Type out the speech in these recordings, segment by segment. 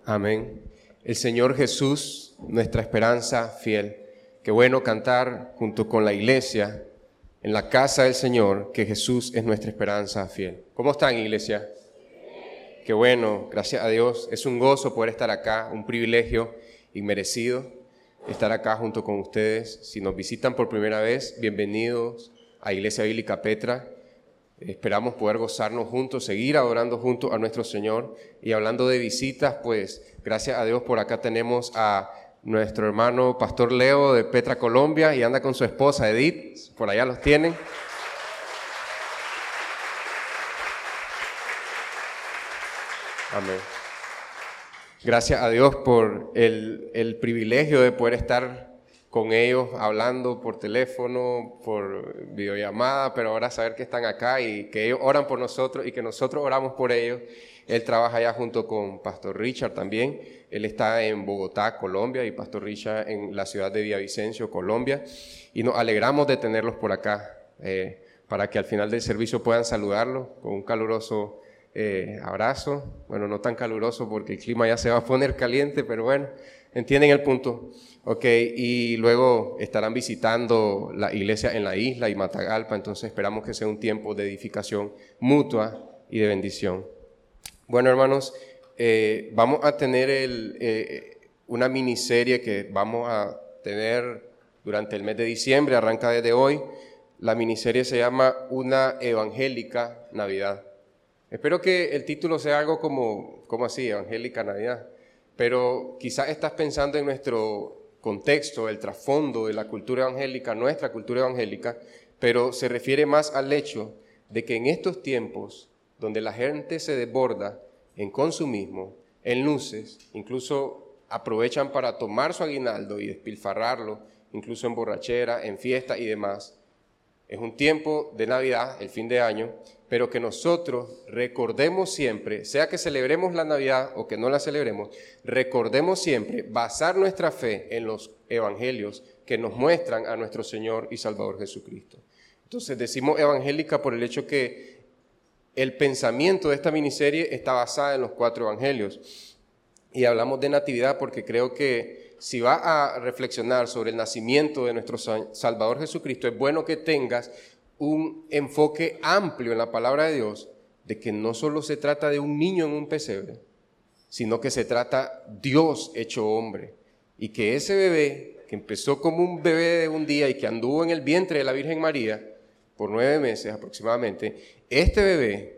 Amén. El Señor Jesús, nuestra esperanza fiel. Qué bueno cantar junto con la iglesia en la casa del Señor, que Jesús es nuestra esperanza fiel. ¿Cómo están, iglesia? Qué bueno, gracias a Dios. Es un gozo poder estar acá, un privilegio inmerecido estar acá junto con ustedes. Si nos visitan por primera vez, bienvenidos a Iglesia Bíblica Petra. Esperamos poder gozarnos juntos, seguir adorando juntos a nuestro Señor. Y hablando de visitas, pues gracias a Dios por acá tenemos a nuestro hermano Pastor Leo de Petra, Colombia, y anda con su esposa Edith, por allá los tienen. Amén. Gracias a Dios por el privilegio de poder estar con ellos hablando por teléfono, por videollamada, pero ahora saber que están acá y que ellos oran por nosotros y que nosotros oramos por ellos. Él trabaja allá junto con Pastor Richard también. Él está en Bogotá, Colombia, y Pastor Richard en la ciudad de Villavicencio, Colombia. Y nos alegramos de tenerlos por acá, para que al final del servicio puedan saludarlos con un caluroso abrazo. Bueno, no tan caluroso porque el clima ya se va a poner caliente, pero bueno, entienden el punto. Ok, y luego estarán visitando la iglesia en la isla y Matagalpa, entonces esperamos que sea un tiempo de edificación mutua y de bendición. Bueno, hermanos, vamos a tener una miniserie que vamos a tener durante el mes de diciembre, arranca desde hoy. La miniserie se llama Una Evangélica Navidad. Espero que el título sea algo como así, Evangélica Navidad, pero quizás estás pensando en nuestro contexto, el trasfondo de la cultura evangélica, nuestra cultura evangélica, pero se refiere más al hecho de que en estos tiempos donde la gente se desborda en consumismo, en luces, incluso aprovechan para tomar su aguinaldo y despilfarrarlo, incluso en borrachera, en fiesta y demás. Es un tiempo de Navidad, el fin de año, pero que nosotros recordemos siempre, sea que celebremos la Navidad o que no la celebremos, recordemos siempre basar nuestra fe en los evangelios que nos muestran a nuestro Señor y Salvador Jesucristo. Entonces decimos evangélica por el hecho que el pensamiento de esta miniserie está basada en los 4 evangelios. Y hablamos de natividad porque creo que si vas a reflexionar sobre el nacimiento de nuestro Salvador Jesucristo, es bueno que tengas un enfoque amplio en la palabra de Dios, de que no solo se trata de un niño en un pesebre, sino que se trata Dios hecho hombre. Y que ese bebé, que empezó como un bebé de un día y que anduvo en el vientre de la Virgen María por 9 meses aproximadamente, este bebé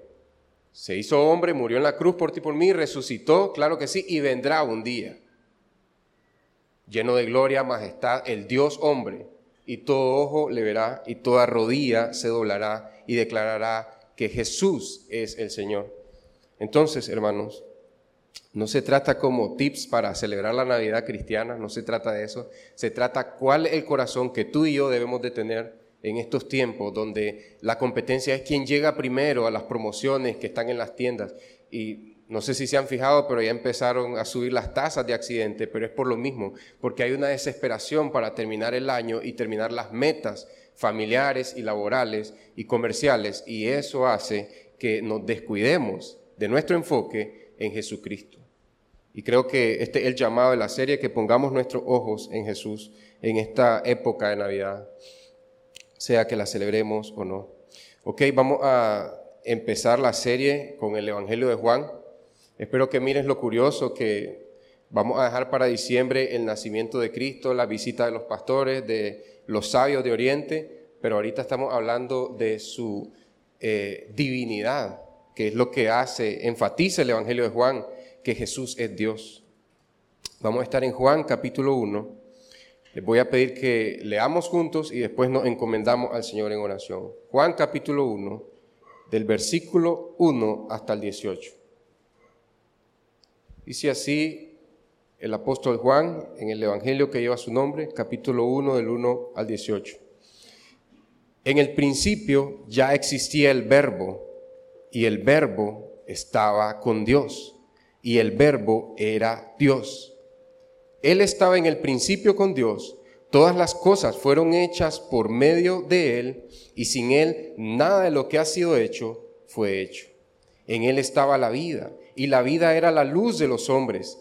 se hizo hombre, murió en la cruz por ti y por mí, resucitó, claro que sí, y vendrá un día lleno de gloria, majestad, el Dios hombre, y todo ojo le verá y toda rodilla se doblará y declarará que Jesús es el Señor. Entonces, hermanos, no se trata como tips para celebrar la Navidad cristiana, no se trata de eso, se trata cuál es el corazón que tú y yo debemos de tener en estos tiempos donde la competencia es quién llega primero a las promociones que están en las tiendas. Y no sé si se han fijado, pero ya empezaron a subir las tasas de accidente, pero es por lo mismo, porque hay una desesperación para terminar el año y terminar las metas familiares y laborales y comerciales, y eso hace que nos descuidemos de nuestro enfoque en Jesucristo. Y creo que este es el llamado de la serie, que pongamos nuestros ojos en Jesús en esta época de Navidad, sea que la celebremos o no. Ok, vamos a empezar la serie con el Evangelio de Juan. Espero que mires lo curioso que vamos a dejar para diciembre el nacimiento de Cristo, la visita de los pastores, de los sabios de Oriente, pero ahorita estamos hablando de su divinidad, que es lo que enfatiza el Evangelio de Juan, que Jesús es Dios. Vamos a estar en Juan capítulo 1. Les voy a pedir que leamos juntos y después nos encomendamos al Señor en oración. Juan capítulo 1, del versículo 1 hasta el 18. Dice así el apóstol Juan en el Evangelio que lleva su nombre, capítulo 1, del 1 al 18. En el principio ya existía el Verbo, y el Verbo estaba con Dios, y el Verbo era Dios. Él estaba en el principio con Dios. Todas las cosas fueron hechas por medio de Él, y sin Él nada de lo que ha sido hecho fue hecho. En Él estaba la vida, y la vida era la luz de los hombres.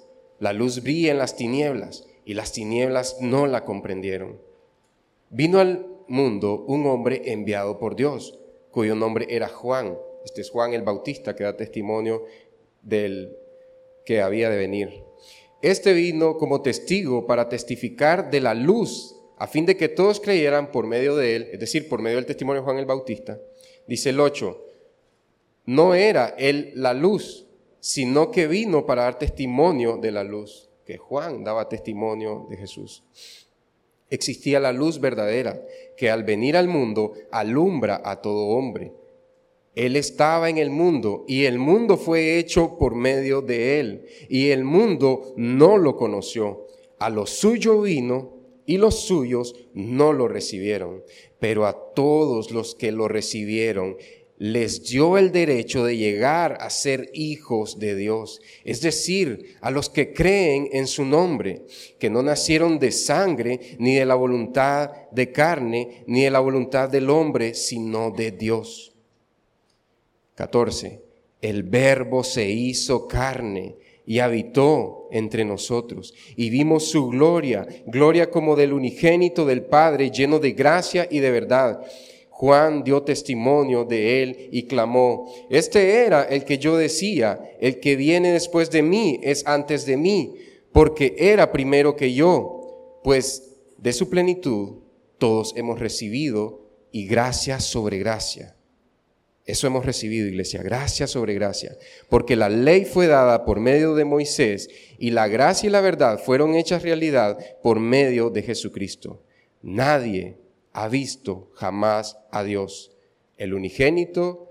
La luz brilla en las tinieblas y las tinieblas no la comprendieron. Vino al mundo un hombre enviado por Dios, cuyo nombre era Juan. Este es Juan el Bautista, que da testimonio del que había de venir. Este vino como testigo para testificar de la luz, a fin de que todos creyeran por medio de él, es decir, por medio del testimonio de Juan el Bautista. Dice el 8, no era él la luz, sino que vino para dar testimonio de la luz, que Juan daba testimonio de Jesús. Existía la luz verdadera, que al venir al mundo alumbra a todo hombre. Él estaba en el mundo y el mundo fue hecho por medio de él, y el mundo no lo conoció. A lo suyo vino y los suyos no lo recibieron, pero a todos los que lo recibieron les dio el derecho de llegar a ser hijos de Dios, es decir, a los que creen en su nombre, que no nacieron de sangre, ni de la voluntad de carne, ni de la voluntad del hombre, sino de Dios. 14. El Verbo se hizo carne y habitó entre nosotros, y vimos su gloria, gloria como del unigénito del Padre, lleno de gracia y de verdad. Juan dio testimonio de él y clamó, este era el que yo decía, el que viene después de mí es antes de mí, porque era primero que yo, pues de su plenitud todos hemos recibido y gracia sobre gracia. Eso hemos recibido, iglesia, gracia sobre gracia, porque la ley fue dada por medio de Moisés y la gracia y la verdad fueron hechas realidad por medio de Jesucristo. Nadie ha visto jamás a Dios, el unigénito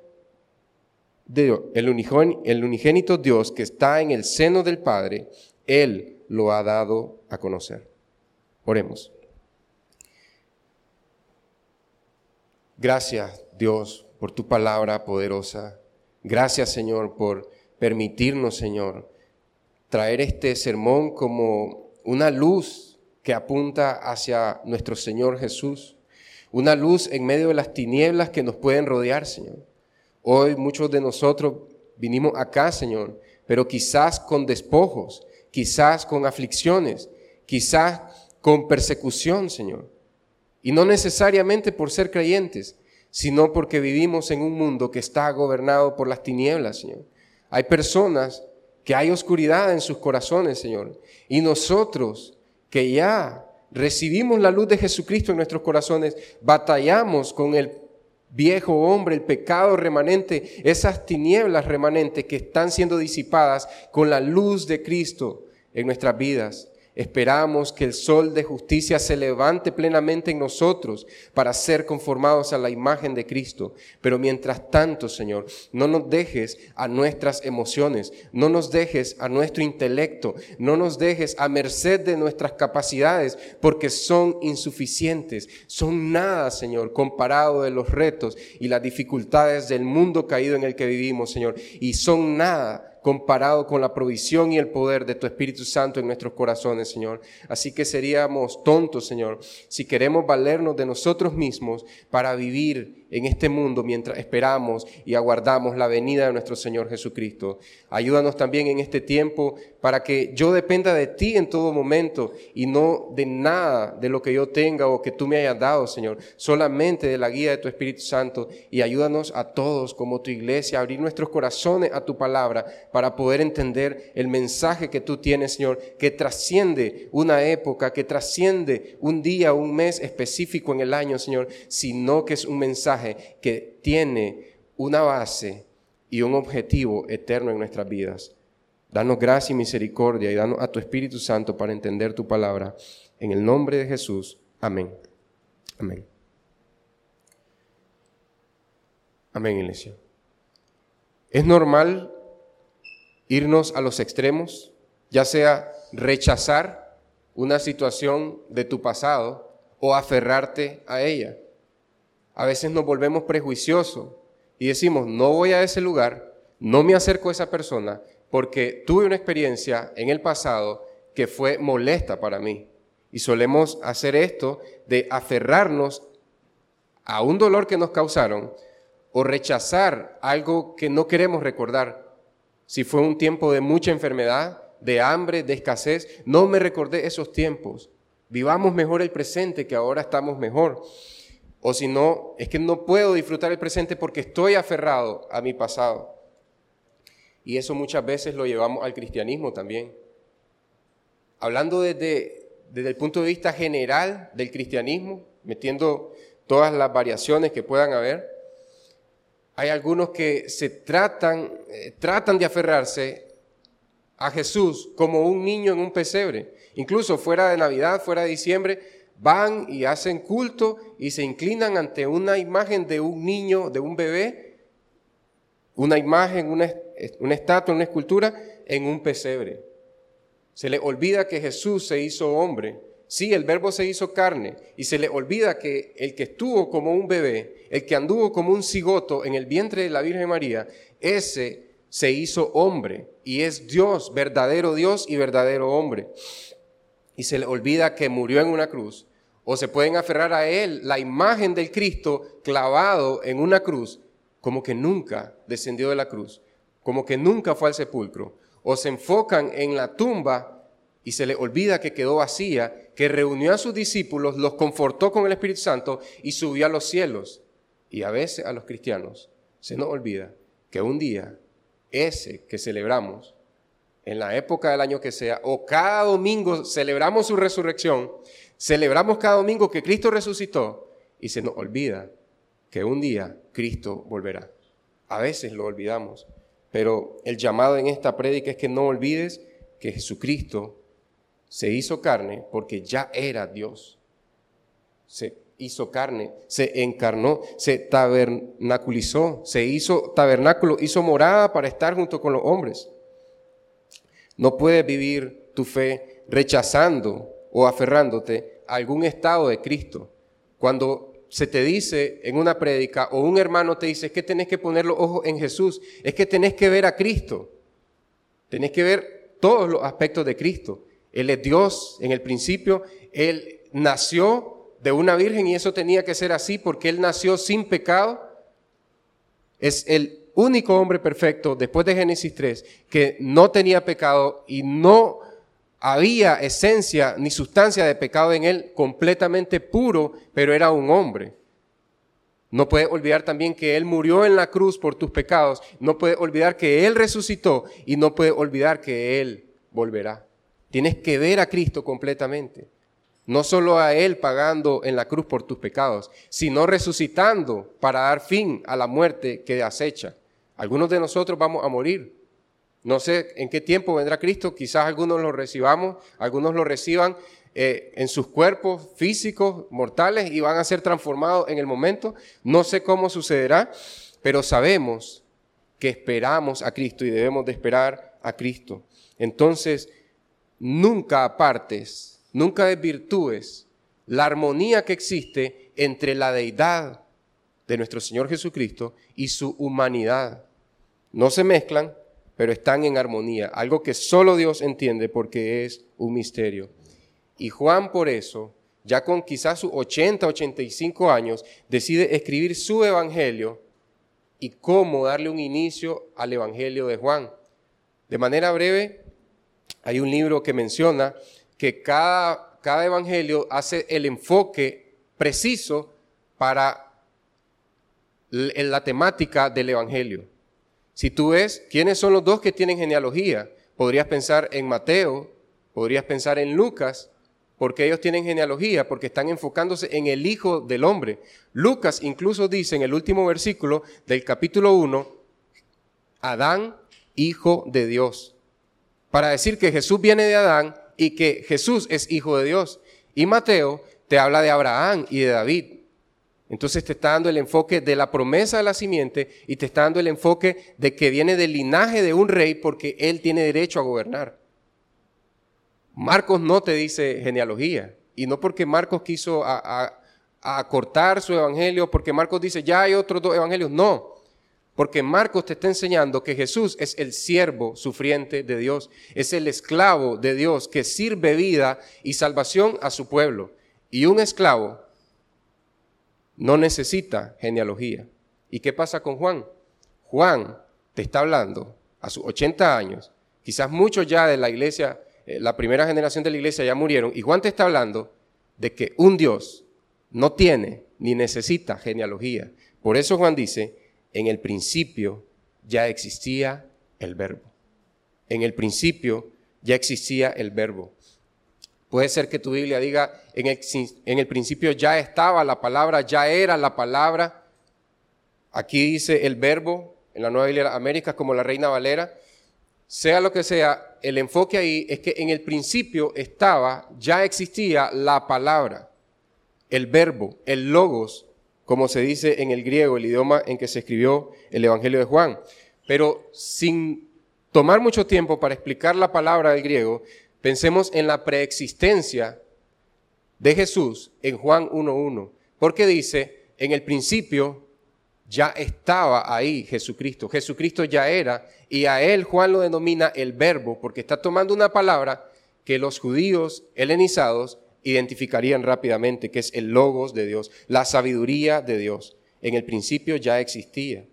Dios que está en el seno del Padre, Él lo ha dado a conocer. Oremos. Gracias, Dios, por tu palabra poderosa. Gracias, Señor, por permitirnos, Señor, traer este sermón como una luz que apunta hacia nuestro Señor Jesús. Una luz en medio de las tinieblas que nos pueden rodear, Señor. Hoy muchos de nosotros vinimos acá, Señor, pero quizás con despojos, quizás con aflicciones, quizás con persecución, Señor. Y no necesariamente por ser creyentes, sino porque vivimos en un mundo que está gobernado por las tinieblas, Señor. Hay personas que hay oscuridad en sus corazones, Señor. Y nosotros que ya recibimos la luz de Jesucristo en nuestros corazones, batallamos con el viejo hombre, el pecado remanente, esas tinieblas remanentes que están siendo disipadas con la luz de Cristo en nuestras vidas. Esperamos que el sol de justicia se levante plenamente en nosotros para ser conformados a la imagen de Cristo. Pero mientras tanto, Señor, no nos dejes a nuestras emociones, no nos dejes a nuestro intelecto, no nos dejes a merced de nuestras capacidades, porque son insuficientes, son nada, Señor, comparado de los retos y las dificultades del mundo caído en el que vivimos, Señor, y son nada comparado con la provisión y el poder de tu Espíritu Santo en nuestros corazones, Señor. Así que seríamos tontos, Señor, si queremos valernos de nosotros mismos para vivir en este mundo mientras esperamos y aguardamos la venida de nuestro Señor Jesucristo. Ayúdanos también en este tiempo para que yo dependa de ti en todo momento y no de nada de lo que yo tenga o que tú me hayas dado, Señor, solamente de la guía de tu Espíritu Santo. Y ayúdanos a todos como tu iglesia a abrir nuestros corazones a tu palabra para poder entender el mensaje que tú tienes, Señor, que trasciende una época, que trasciende un día, un mes específico en el año, Señor, sino que es un mensaje que tiene una base y un objetivo eterno en nuestras vidas. Danos gracia y misericordia y danos a tu Espíritu Santo para entender tu palabra. En el nombre de Jesús. Amén. Amén. Amén, iglesia. Es normal irnos a los extremos, ya sea rechazar una situación de tu pasado o aferrarte a ella. A veces nos volvemos prejuiciosos y decimos, no voy a ese lugar, no me acerco a esa persona porque tuve una experiencia en el pasado que fue molesta para mí. Y solemos hacer esto de aferrarnos a un dolor que nos causaron o rechazar algo que no queremos recordar. Si fue un tiempo de mucha enfermedad, de hambre, de escasez. No me recordé esos tiempos. Vivamos mejor el presente, que ahora estamos mejor. O si no, es que no puedo disfrutar el presente porque estoy aferrado a mi pasado. Y eso muchas veces lo llevamos al cristianismo también. Hablando desde el punto de vista general del cristianismo, metiendo todas las variaciones que puedan haber, hay algunos que tratan de aferrarse a Jesús como un niño en un pesebre. Incluso fuera de Navidad, fuera de diciembre, van y hacen culto y se inclinan ante una imagen de un niño, de un bebé, una imagen, una estatua, una escultura en un pesebre. Se le olvida que Jesús se hizo hombre. Sí, el Verbo se hizo carne, y se le olvida que el que estuvo como un bebé, el que anduvo como un cigoto en el vientre de la Virgen María, ese se hizo hombre y es Dios, verdadero Dios y verdadero hombre. Y se le olvida que murió en una cruz, o se pueden aferrar a él, la imagen del Cristo clavado en una cruz, como que nunca descendió de la cruz, como que nunca fue al sepulcro, o se enfocan en la tumba y se le olvida que quedó vacía, que reunió a sus discípulos, los confortó con el Espíritu Santo y subió a los cielos. Y a veces a los cristianos se nos olvida que un día, ese que celebramos, en la época del año que sea, o cada domingo celebramos su resurrección, celebramos cada domingo que Cristo resucitó, y se nos olvida que un día Cristo volverá. A veces lo olvidamos, pero el llamado en esta prédica es que no olvides que Jesucristo se hizo carne porque ya era Dios. Se hizo carne, se encarnó, se tabernaculizó, se hizo tabernáculo, hizo morada para estar junto con los hombres. No puedes vivir tu fe rechazando o aferrándote a algún estado de Cristo. Cuando se te dice en una prédica o un hermano te dice es que tenés que poner los ojos en Jesús, es que tenés que ver a Cristo, tenés que ver todos los aspectos de Cristo. Él es Dios en el principio, Él nació de una virgen y eso tenía que ser así porque Él nació sin pecado. Es el único hombre perfecto después de Génesis 3 que no tenía pecado y no había esencia ni sustancia de pecado en Él, completamente puro, pero era un hombre. No puedes olvidar también que Él murió en la cruz por tus pecados, no puedes olvidar que Él resucitó y no puedes olvidar que Él volverá. Tienes que ver a Cristo completamente, no solo a Él pagando en la cruz por tus pecados, sino resucitando para dar fin a la muerte que acecha. Algunos de nosotros vamos a morir. No sé en qué tiempo vendrá Cristo, quizás algunos lo recibamos, algunos lo reciban en sus cuerpos físicos mortales y van a ser transformados en el momento. No sé cómo sucederá, pero sabemos que esperamos a Cristo y debemos de esperar a Cristo. Entonces, nunca apartes, nunca desvirtúes la armonía que existe entre la deidad de nuestro Señor Jesucristo y su humanidad. No se mezclan, pero están en armonía, algo que solo Dios entiende porque es un misterio. Y Juan por eso, ya con quizás sus 80, 85 años, decide escribir su evangelio y cómo darle un inicio al evangelio de Juan. De manera breve, hay un libro que menciona que cada evangelio hace el enfoque preciso para la temática del evangelio. Si tú ves quiénes son los dos que tienen genealogía, podrías pensar en Mateo, podrías pensar en Lucas, porque ellos tienen genealogía, porque están enfocándose en el Hijo del Hombre. Lucas incluso dice en el último versículo del capítulo 1, Adán, hijo de Dios, para decir que Jesús viene de Adán y que Jesús es hijo de Dios. Y Mateo te habla de Abraham y de David. Entonces te está dando el enfoque de la promesa de la simiente y te está dando el enfoque de que viene del linaje de un rey porque él tiene derecho a gobernar. Marcos no te dice genealogía, y no porque Marcos quiso acortar su evangelio, porque Marcos dice ya hay otros dos evangelios, no. Porque Marcos te está enseñando que Jesús es el siervo sufriente de Dios, es el esclavo de Dios que sirve vida y salvación a su pueblo. Y un esclavo no necesita genealogía. ¿Y qué pasa con Juan? Juan te está hablando a sus 80 años Quizás muchos ya de la iglesia, la primera generación de la iglesia ya murieron. Y Juan te está hablando de que un Dios no tiene ni necesita genealogía. Por eso Juan dice, en el principio ya existía el verbo. En el principio ya existía el verbo. Puede ser que tu Biblia diga, en el principio ya estaba la palabra, ya era la palabra. Aquí dice el verbo, en la Nueva Biblia de las Américas, como la Reina Valera. Sea lo que sea, el enfoque ahí es que en el principio estaba, ya existía la palabra, el verbo, el logos, como se dice en el griego, el idioma en que se escribió el Evangelio de Juan. Pero sin tomar mucho tiempo para explicar la palabra del griego, pensemos en la preexistencia de Jesús en Juan 1:1, porque dice, en el principio ya estaba ahí Jesucristo. Jesucristo ya era, y a él Juan lo denomina el verbo, porque está tomando una palabra que los judíos helenizados identificarían rápidamente, que es el logos de Dios, la sabiduría de Dios. En el principio ya existía.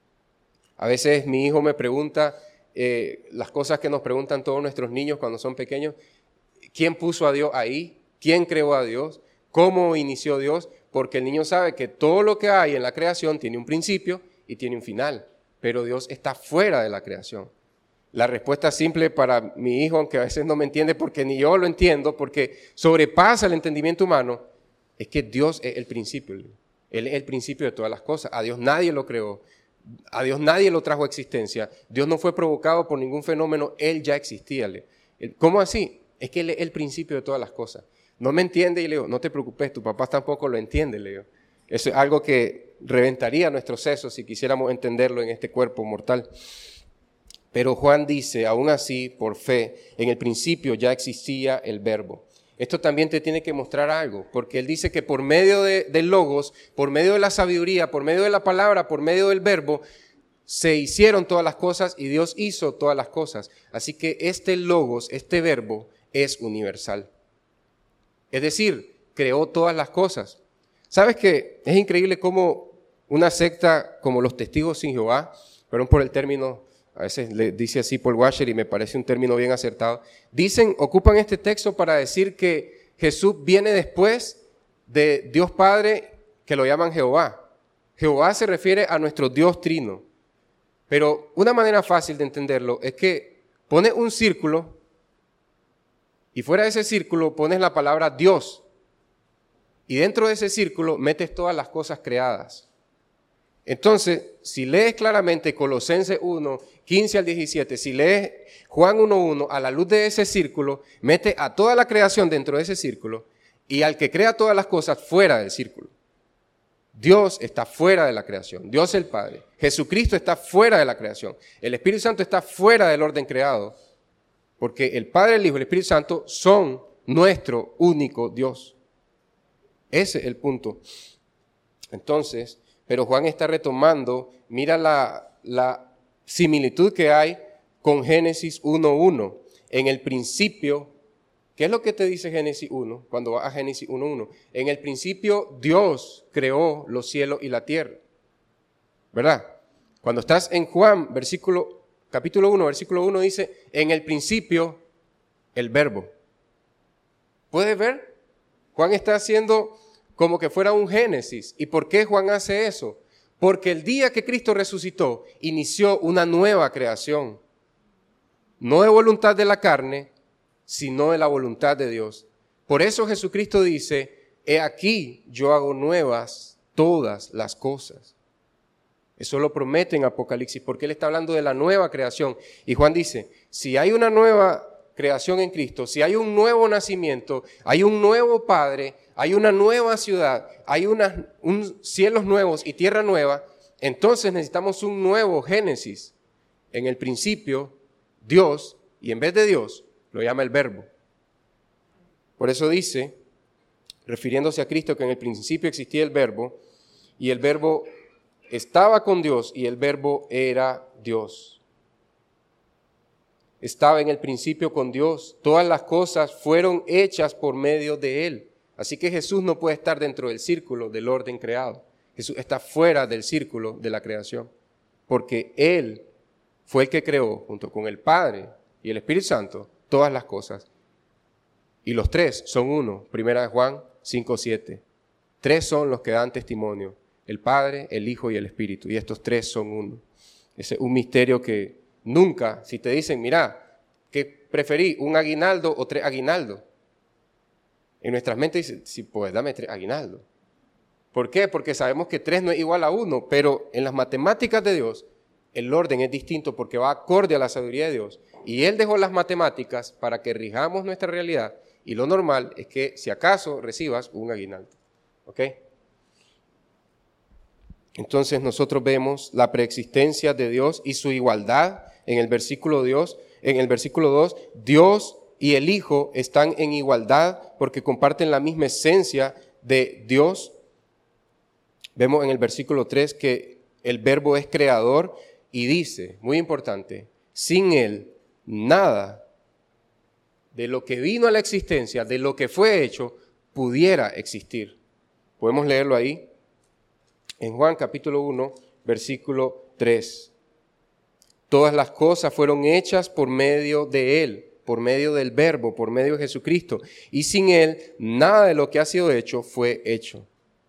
A veces mi hijo me pregunta las cosas que nos preguntan todos nuestros niños cuando son pequeños. ¿Quién puso a Dios ahí? ¿Quién creó a Dios? ¿Cómo inició Dios? Porque el niño sabe que todo lo que hay en la creación tiene un principio y tiene un final, pero Dios está fuera de la creación. La respuesta simple para mi hijo, aunque a veces no me entiende porque ni yo lo entiendo, porque sobrepasa el entendimiento humano, es que Dios es el principio. Él es el principio de todas las cosas. A Dios nadie lo creó, a Dios nadie lo trajo a existencia. Dios no fue provocado por ningún fenómeno, Él ya existía. ¿Cómo así? Es que Él es el principio de todas las cosas. No me entiende y le digo, no te preocupes, tu papá tampoco lo entiende, le digo. Eso es algo que reventaría nuestros sesos si quisiéramos entenderlo en este cuerpo mortal. Pero Juan dice, aún así, por fe, en el principio ya existía el verbo. Esto también te tiene que mostrar algo, porque él dice que por medio del logos, por medio de la sabiduría, por medio de la palabra, por medio del verbo, se hicieron todas las cosas y Dios hizo todas las cosas. Así que este logos, este verbo, es universal. Es decir, creó todas las cosas. ¿Sabes qué? Es increíble cómo una secta como los Testigos sin Jehová, perdón por el término, a veces le dice así Paul Washer y me parece un término bien acertado, ocupan este texto para decir que Jesús viene después de Dios Padre, que lo llaman Jehová. Jehová se refiere a nuestro Dios trino. Pero una manera fácil de entenderlo es que pones un círculo y fuera de ese círculo pones la palabra Dios. Y dentro de ese círculo metes todas las cosas creadas. Entonces, si lees claramente Colosenses 1, 15 al 17, si lees Juan 1:1, a la luz de ese círculo, mete a toda la creación dentro de ese círculo y al que crea todas las cosas fuera del círculo. Dios está fuera de la creación, Dios el Padre. Jesucristo está fuera de la creación. El Espíritu Santo está fuera del orden creado, porque el Padre, el Hijo y el Espíritu Santo son nuestro único Dios. Ese es el punto. Entonces, pero Juan está retomando, mira la similitud que hay con Génesis 1:1. En el principio, ¿qué es lo que te dice Génesis 1? Cuando vas a Génesis 1:1. En el principio Dios creó los cielos y la tierra. ¿Verdad? Cuando estás en Juan, capítulo 1, versículo 1 dice, en el principio el verbo. ¿Puedes ver? Juan está haciendo como que fuera un Génesis. ¿Y por qué Juan hace eso? Porque el día que Cristo resucitó, inició una nueva creación. No de voluntad de la carne, sino de la voluntad de Dios. Por eso Jesucristo dice, he aquí yo hago nuevas todas las cosas. Eso lo promete en Apocalipsis, porque Él está hablando de la nueva creación. Y Juan dice, si hay una nueva creación en Cristo, si hay un nuevo nacimiento, hay un nuevo Padre, hay una nueva ciudad, hay cielos nuevos y tierra nueva, entonces necesitamos un nuevo Génesis. En el principio, Dios, y en vez de Dios, lo llama el verbo. Por eso dice, refiriéndose a Cristo, que en el principio existía el verbo, y el verbo estaba con Dios, y el verbo era Dios. Estaba en el principio con Dios. Todas las cosas fueron hechas por medio de Él. Así que Jesús no puede estar dentro del círculo del orden creado. Jesús está fuera del círculo de la creación, porque Él fue el que creó, junto con el Padre y el Espíritu Santo todas las cosas. Y los tres son uno. Primera de Juan 5:7. Tres son los que dan testimonio: el Padre, el Hijo y el Espíritu. Y estos tres son uno. Es un misterio que nunca, si te dicen, mira, ¿qué preferí? ¿Un aguinaldo o 3 aguinaldos? En nuestras mentes dicen, sí, pues dame 3 aguinaldos. ¿Por qué? Porque sabemos que 3 no es igual a 1, pero en las matemáticas de Dios el orden es distinto porque va acorde a la sabiduría de Dios. Y Él dejó las matemáticas para que rijamos nuestra realidad, y lo normal es que si acaso recibas un aguinaldo. ¿Ok? Entonces nosotros vemos la preexistencia de Dios y su igualdad en el versículo 2. Dios y el Hijo están en igualdad porque comparten la misma esencia de Dios. Vemos en el versículo 3 que el Verbo es creador y dice, muy importante, sin Él nada de lo que vino a la existencia, de lo que fue hecho, pudiera existir. Podemos leerlo ahí en Juan capítulo 1, versículo 3. Todas las cosas fueron hechas por medio de Él, por medio del Verbo, por medio de Jesucristo. Y sin Él, nada de lo que ha sido hecho fue hecho.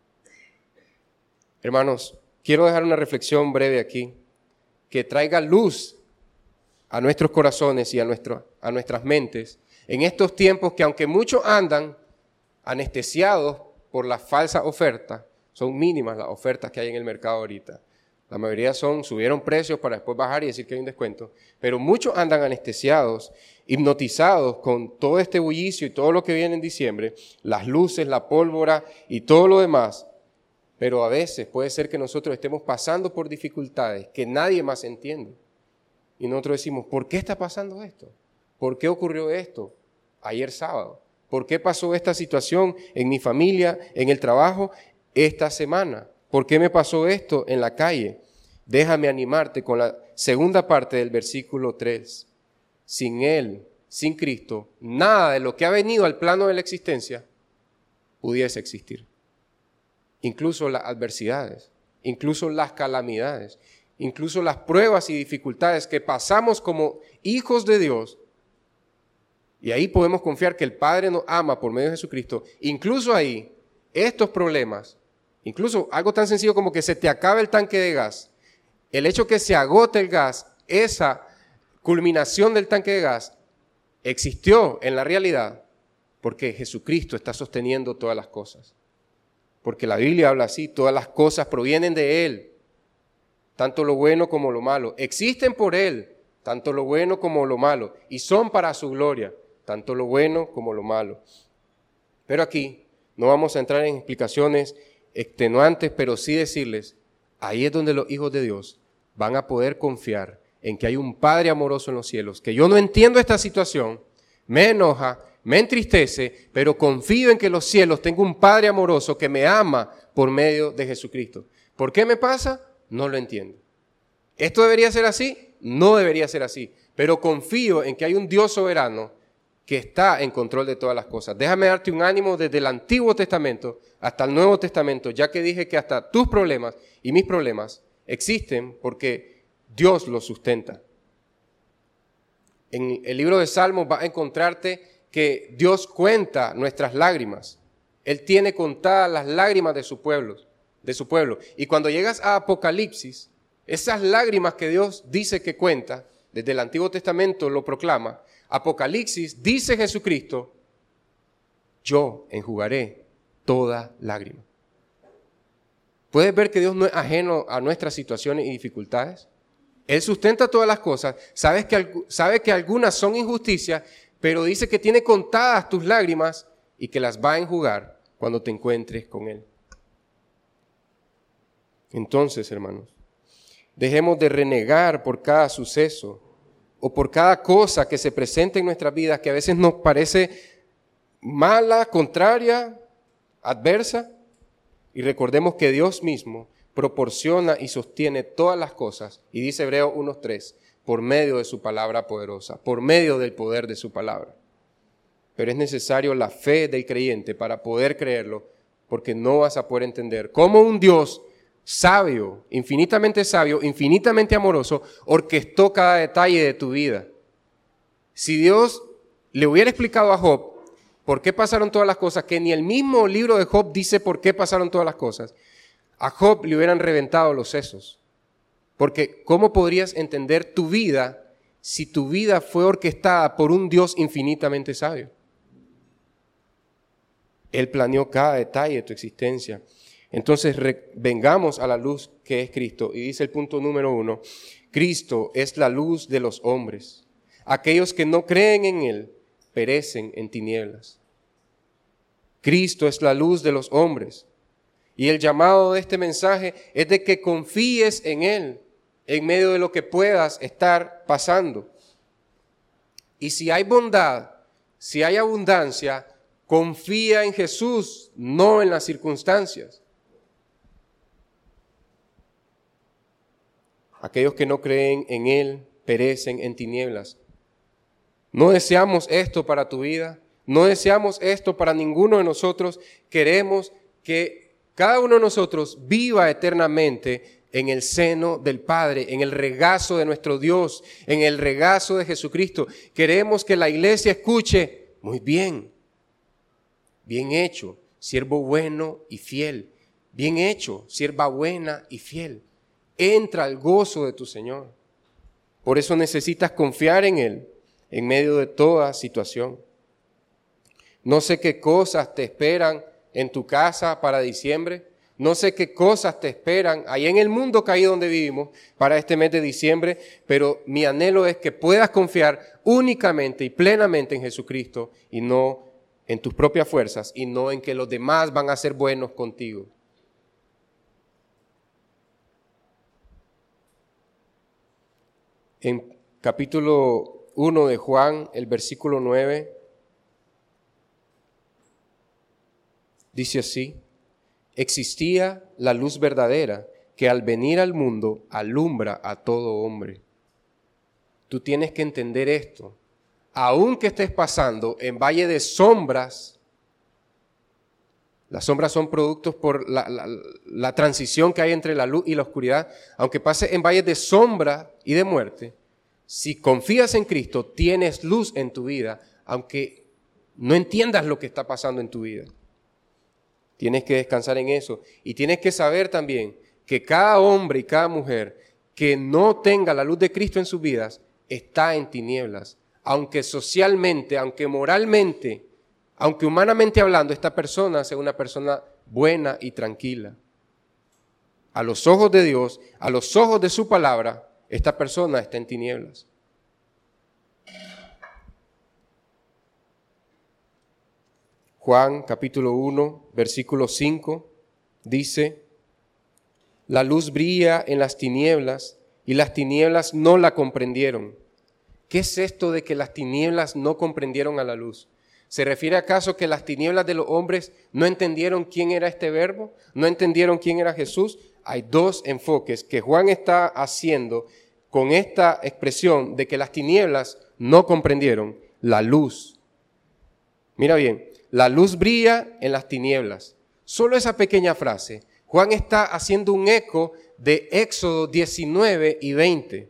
Hermanos, quiero dejar una reflexión breve aquí, que traiga luz a nuestros corazones y a nuestras mentes en estos tiempos que, aunque muchos andan anestesiados por la falsa oferta, son mínimas las ofertas que hay en el mercado ahorita. La mayoría subieron precios para después bajar y decir que hay un descuento, pero muchos andan anestesiados, hipnotizados con todo este bullicio y todo lo que viene en diciembre, las luces, la pólvora y todo lo demás. Pero a veces puede ser que nosotros estemos pasando por dificultades que nadie más entiende. Y nosotros decimos, ¿por qué está pasando esto? ¿Por qué ocurrió esto ayer sábado? ¿Por qué pasó esta situación en mi familia, en el trabajo, esta semana? ¿Por qué me pasó esto en la calle? Déjame animarte con la segunda parte del versículo 3. Sin Él, sin Cristo, nada de lo que ha venido al plano de la existencia pudiese existir. Incluso las adversidades, incluso las calamidades, incluso las pruebas y dificultades que pasamos como hijos de Dios. Y ahí podemos confiar que el Padre nos ama por medio de Jesucristo. Incluso ahí, estos problemas, incluso algo tan sencillo como que se te acabe el tanque de gas, el hecho que se agote el gas, esa culminación del tanque de gas existió en la realidad porque Jesucristo está sosteniendo todas las cosas. Porque la Biblia habla así, todas las cosas provienen de Él, tanto lo bueno como lo malo. Existen por Él, tanto lo bueno como lo malo, y son para su gloria, tanto lo bueno como lo malo. Pero aquí no vamos a entrar en explicaciones extenuantes, pero sí decirles, ahí es donde los hijos de Dios van a poder confiar en que hay un Padre amoroso en los cielos, que yo no entiendo esta situación, me enoja, me entristece, pero confío en que los cielos tengo un Padre amoroso que me ama por medio de Jesucristo. ¿Por qué me pasa? No lo entiendo. ¿Esto debería ser así? No debería ser así, pero confío en que hay un Dios soberano que está en control de todas las cosas. Déjame darte un ánimo desde el Antiguo Testamento hasta el Nuevo Testamento, ya que dije que hasta tus problemas y mis problemas existen porque Dios los sustenta. En el libro de Salmos vas a encontrarte que Dios cuenta nuestras lágrimas. Él tiene contadas las lágrimas de su pueblo. Y cuando llegas a Apocalipsis, esas lágrimas que Dios dice que cuenta, desde el Antiguo Testamento lo proclama, Apocalipsis dice Jesucristo, yo enjugaré toda lágrima. ¿Puedes ver que Dios no es ajeno a nuestras situaciones y dificultades? Él sustenta todas las cosas, sabe que algunas son injusticias, pero dice que tiene contadas tus lágrimas y que las va a enjugar cuando te encuentres con Él. Entonces, hermanos, dejemos de renegar por cada suceso o por cada cosa que se presenta en nuestras vidas que a veces nos parece mala, contraria, adversa, y recordemos que Dios mismo proporciona y sostiene todas las cosas, y dice Hebreos 1:3, por medio de su palabra poderosa, por medio del poder de su palabra. Pero es necesario la fe del creyente para poder creerlo, porque no vas a poder entender cómo un Dios sabio, infinitamente amoroso, orquestó cada detalle de tu vida. Si Dios le hubiera explicado a Job por qué pasaron todas las cosas, que ni el mismo libro de Job dice por qué pasaron todas las cosas, a Job le hubieran reventado los sesos. Porque ¿cómo podrías entender tu vida si tu vida fue orquestada por un Dios infinitamente sabio? Él planeó cada detalle de tu existencia. Entonces vengamos a la luz que es Cristo. Y dice el punto número 1, Cristo es la luz de los hombres. Aquellos que no creen en Él perecen en tinieblas. Cristo es la luz de los hombres. Y el llamado de este mensaje es de que confíes en Él en medio de lo que puedas estar pasando. Y si hay bondad, si hay abundancia, confía en Jesús, no en las circunstancias. Aquellos que no creen en Él perecen en tinieblas. No deseamos esto para tu vida, no deseamos esto para ninguno de nosotros. Queremos que cada uno de nosotros viva eternamente en el seno del Padre, en el regazo de nuestro Dios, en el regazo de Jesucristo. Queremos que la iglesia escuche, muy bien, bien hecho, siervo bueno y fiel. Bien hecho, sierva buena y fiel. Entra al gozo de tu Señor. Por eso necesitas confiar en Él en medio de toda situación. No sé qué cosas te esperan en tu casa para diciembre. No sé qué cosas te esperan ahí en el mundo caído donde vivimos para este mes de diciembre, pero mi anhelo es que puedas confiar únicamente y plenamente en Jesucristo y no en tus propias fuerzas y no en que los demás van a ser buenos contigo. En capítulo 1 de Juan, el versículo 9, dice así: existía la luz verdadera que al venir al mundo alumbra a todo hombre. Tú tienes que entender esto. Aunque estés pasando en valle de sombras, las sombras son productos por la transición que hay entre la luz y la oscuridad. Aunque pases en valles de sombra y de muerte, si confías en Cristo, tienes luz en tu vida, aunque no entiendas lo que está pasando en tu vida. Tienes que descansar en eso. Y tienes que saber también que cada hombre y cada mujer que no tenga la luz de Cristo en sus vidas está en tinieblas. Aunque socialmente, aunque moralmente, aunque humanamente hablando, esta persona sea una persona buena y tranquila. A los ojos de Dios, a los ojos de su palabra, esta persona está en tinieblas. Juan capítulo 1, versículo 5, dice: la luz brilla en las tinieblas y las tinieblas no la comprendieron. ¿Qué es esto de que las tinieblas no comprendieron a la luz? ¿Se refiere acaso que las tinieblas de los hombres no entendieron quién era este verbo? ¿No entendieron quién era Jesús? Hay dos enfoques que Juan está haciendo con esta expresión de que las tinieblas no comprendieron la luz. Mira bien, la luz brilla en las tinieblas. Solo esa pequeña frase, Juan está haciendo un eco de Éxodo 19 y 20,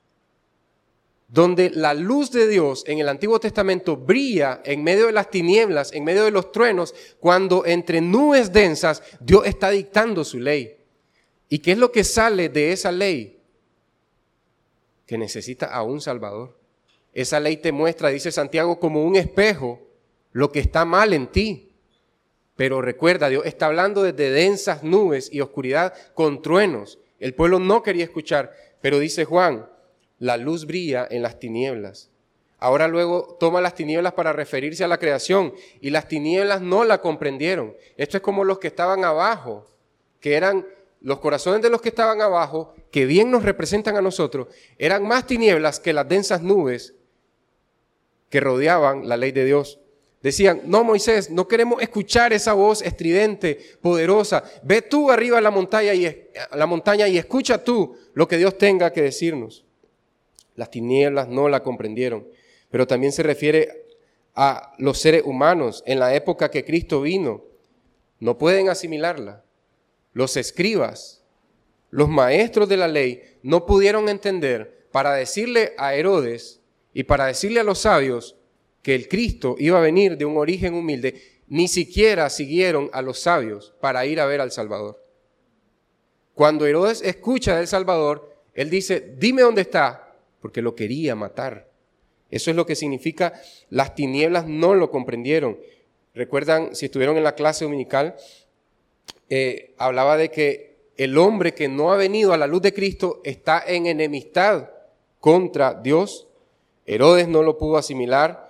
donde la luz de Dios en el Antiguo Testamento brilla en medio de las tinieblas, en medio de los truenos, cuando entre nubes densas Dios está dictando su ley. ¿Y qué es lo que sale de esa ley? Que necesita a un Salvador. Esa ley te muestra, dice Santiago, como un espejo lo que está mal en ti. Pero recuerda, Dios está hablando desde densas nubes y oscuridad con truenos. El pueblo no quería escuchar, pero dice Juan, la luz brilla en las tinieblas. Ahora luego toma las tinieblas para referirse a la creación y las tinieblas no la comprendieron. Esto es como los que estaban abajo, que eran los corazones de los que estaban abajo, que bien nos representan a nosotros, eran más tinieblas que las densas nubes que rodeaban la ley de Dios. Decían, no, Moisés, no queremos escuchar esa voz estridente, poderosa. Ve tú arriba a la montaña y escucha tú lo que Dios tenga que decirnos. Las tinieblas no la comprendieron, pero también se refiere a los seres humanos en la época que Cristo vino. No pueden asimilarla. Los escribas, los maestros de la ley, no pudieron entender para decirle a Herodes Y para decirle a los sabios que el Cristo iba a venir de un origen humilde, ni siquiera siguieron a los sabios para ir a ver al Salvador. Cuando Herodes escucha del Salvador, él dice, dime dónde está, porque lo quería matar. Eso es lo que significa, las tinieblas no lo comprendieron. Recuerdan, si estuvieron en la clase dominical, hablaba de que el hombre que no ha venido a la luz de Cristo está en enemistad contra Dios. Herodes no lo pudo asimilar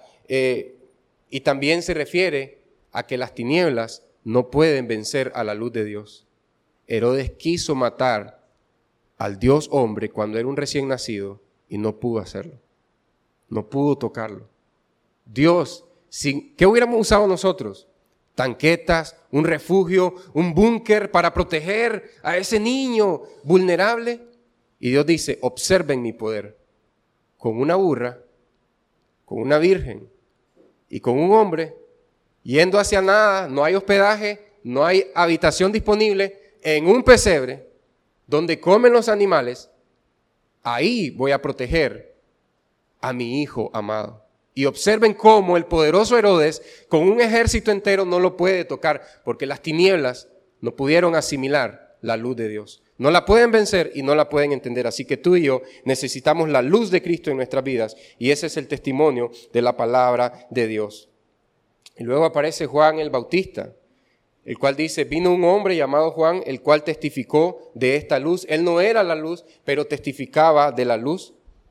y también se refiere a que las tinieblas no pueden vencer a la luz de Dios. Herodes quiso matar al Dios hombre cuando era un recién nacido y no pudo hacerlo. No pudo tocarlo. Dios, ¿qué hubiéramos usado nosotros? Tanquetas, un refugio, un búnker para proteger a ese niño vulnerable. Y Dios dice, observen mi poder. Con una burra, con una virgen y con un hombre, yendo hacia nada, no hay hospedaje, no hay habitación disponible, en un pesebre donde comen los animales, ahí voy a proteger a mi hijo amado. Y observen cómo el poderoso Herodes, con un ejército entero, no lo puede tocar, porque las tinieblas no pudieron asimilar la luz de Dios. No la pueden vencer y no la pueden entender. Así que tú y yo necesitamos la luz de Cristo en nuestras vidas, y ese es el testimonio de la palabra de Dios. Y luego aparece Juan el Bautista, el cual dice, vino un hombre llamado Juan, el cual testificó de esta luz. Él no era la luz, pero testificaba de la luz.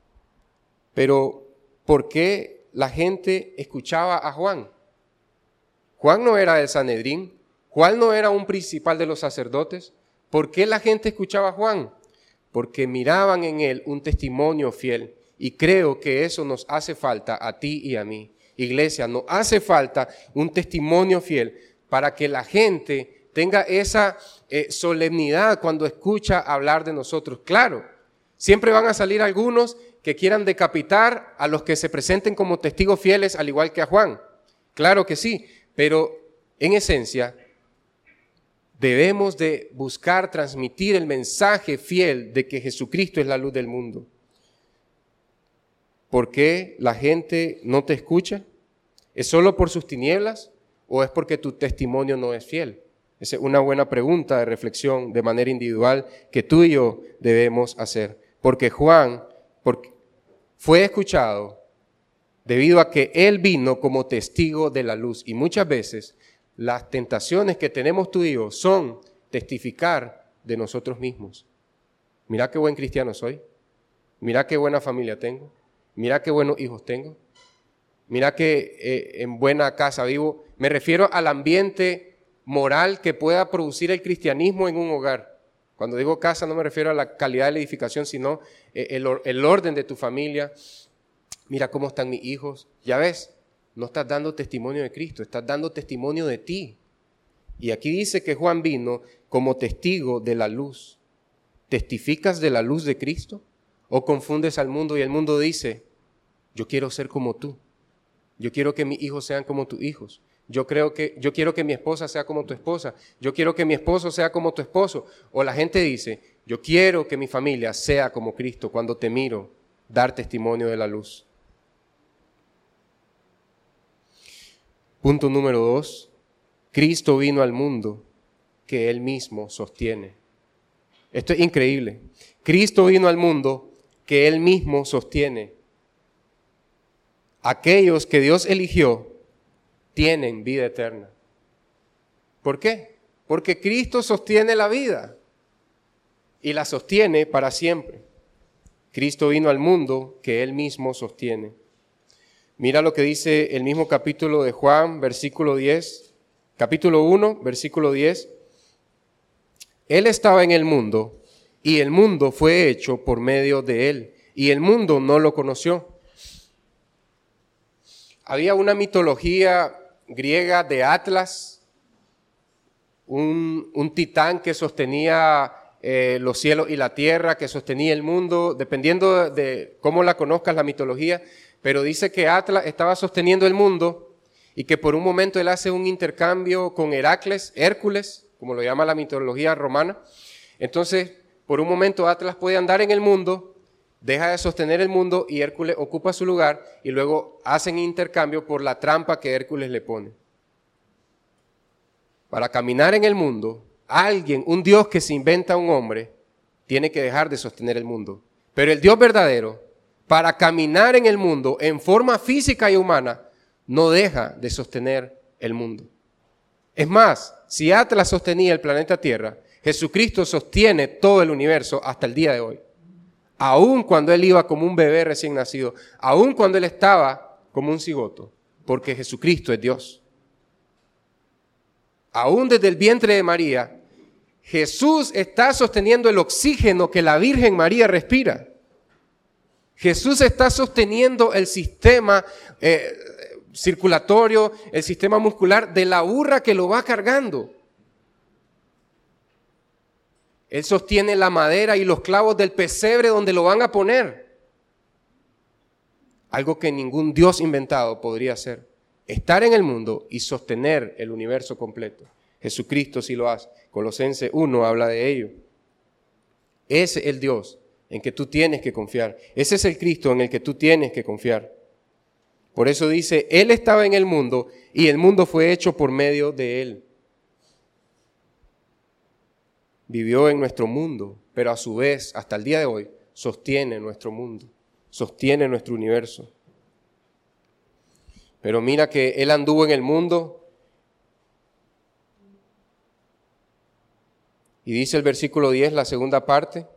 Pero, ¿por qué la gente escuchaba a Juan? Juan no era del Sanedrín, Juan no era un principal de los sacerdotes. ¿Por qué la gente escuchaba a Juan? Porque miraban en él un testimonio fiel. Y creo que eso nos hace falta a ti y a mí. Iglesia, nos hace falta un testimonio fiel para que la gente tenga esa solemnidad cuando escucha hablar de nosotros. Claro, siempre van a salir algunos que quieran decapitar a los que se presenten como testigos fieles, al igual que a Juan. Claro que sí, pero en esencia debemos de buscar transmitir el mensaje fiel de que Jesucristo es la luz del mundo. ¿Por qué la gente no te escucha? ¿Es solo por sus tinieblas o es porque tu testimonio no es fiel? Esa es una buena pregunta de reflexión de manera individual que tú y yo debemos hacer. Porque Juan fue escuchado debido a que él vino como testigo de la luz. Y muchas veces las tentaciones que tenemos tú y yo son testificar de nosotros mismos. Mira qué buen cristiano soy. Mira qué buena familia tengo. Mira qué buenos hijos tengo. Mira que en buena casa vivo. Me refiero al ambiente moral que pueda producir el cristianismo en un hogar. Cuando digo casa no me refiero a la calidad de la edificación, sino el orden de tu familia. Mira cómo están mis hijos. Ya ves, no estás dando testimonio de Cristo, estás dando testimonio de ti. Y aquí dice que Juan vino como testigo de la luz. ¿Testificas de la luz de Cristo? ¿O confundes al mundo y el mundo dice, yo quiero ser como tú? Yo quiero que mis hijos sean como tus hijos. Yo quiero que mi esposa sea como tu esposa. Yo quiero que mi esposo sea como tu esposo. O la gente dice, yo quiero que mi familia sea como Cristo cuando te miro dar testimonio de la luz. Punto número 2. Cristo vino al mundo que Él mismo sostiene. Esto es increíble. Cristo vino al mundo que Él mismo sostiene. Aquellos que Dios eligió tienen vida eterna. ¿Por qué? Porque Cristo sostiene la vida y la sostiene para siempre. Cristo vino al mundo que Él mismo sostiene. Mira lo que dice el mismo capítulo de Juan, versículo 10, capítulo 1, versículo 10. Él estaba en el mundo y el mundo fue hecho por medio de Él y el mundo no lo conoció. Había una mitología griega de Atlas, un titán que sostenía los cielos y la tierra, que sostenía el mundo, dependiendo de cómo la conozcas la mitología, pero dice que Atlas estaba sosteniendo el mundo y que por un momento él hace un intercambio con Hércules, como lo llama la mitología romana. Entonces, por un momento Atlas puede andar en el mundo Deja de sostener el mundo y Hércules ocupa su lugar y luego hacen intercambio por la trampa que Hércules le pone. Para caminar en el mundo, alguien, un Dios que se inventa un hombre, tiene que dejar de sostener el mundo. Pero el Dios verdadero, para caminar en el mundo en forma física y humana, no deja de sostener el mundo. Es más, si Atlas sostenía el planeta Tierra, Jesucristo sostiene todo el universo hasta el día de hoy. Aún cuando Él iba como un bebé recién nacido, aún cuando Él estaba como un cigoto, porque Jesucristo es Dios. Aún desde el vientre de María, Jesús está sosteniendo el oxígeno que la Virgen María respira. Jesús está sosteniendo el sistema circulatorio, el sistema muscular de la burra que lo va cargando. Él sostiene la madera y los clavos del pesebre donde lo van a poner. Algo que ningún Dios inventado podría hacer. Estar en el mundo y sostener el universo completo. Jesucristo sí lo hace. Colosenses 1 habla de ello. Ese es el Dios en que tú tienes que confiar. Ese es el Cristo en el que tú tienes que confiar. Por eso dice, Él estaba en el mundo y el mundo fue hecho por medio de Él. Vivió en nuestro mundo, pero a su vez, hasta el día de hoy, sostiene nuestro mundo, sostiene nuestro universo. Pero mira que Él anduvo en el mundo y dice el versículo 10, la segunda parte,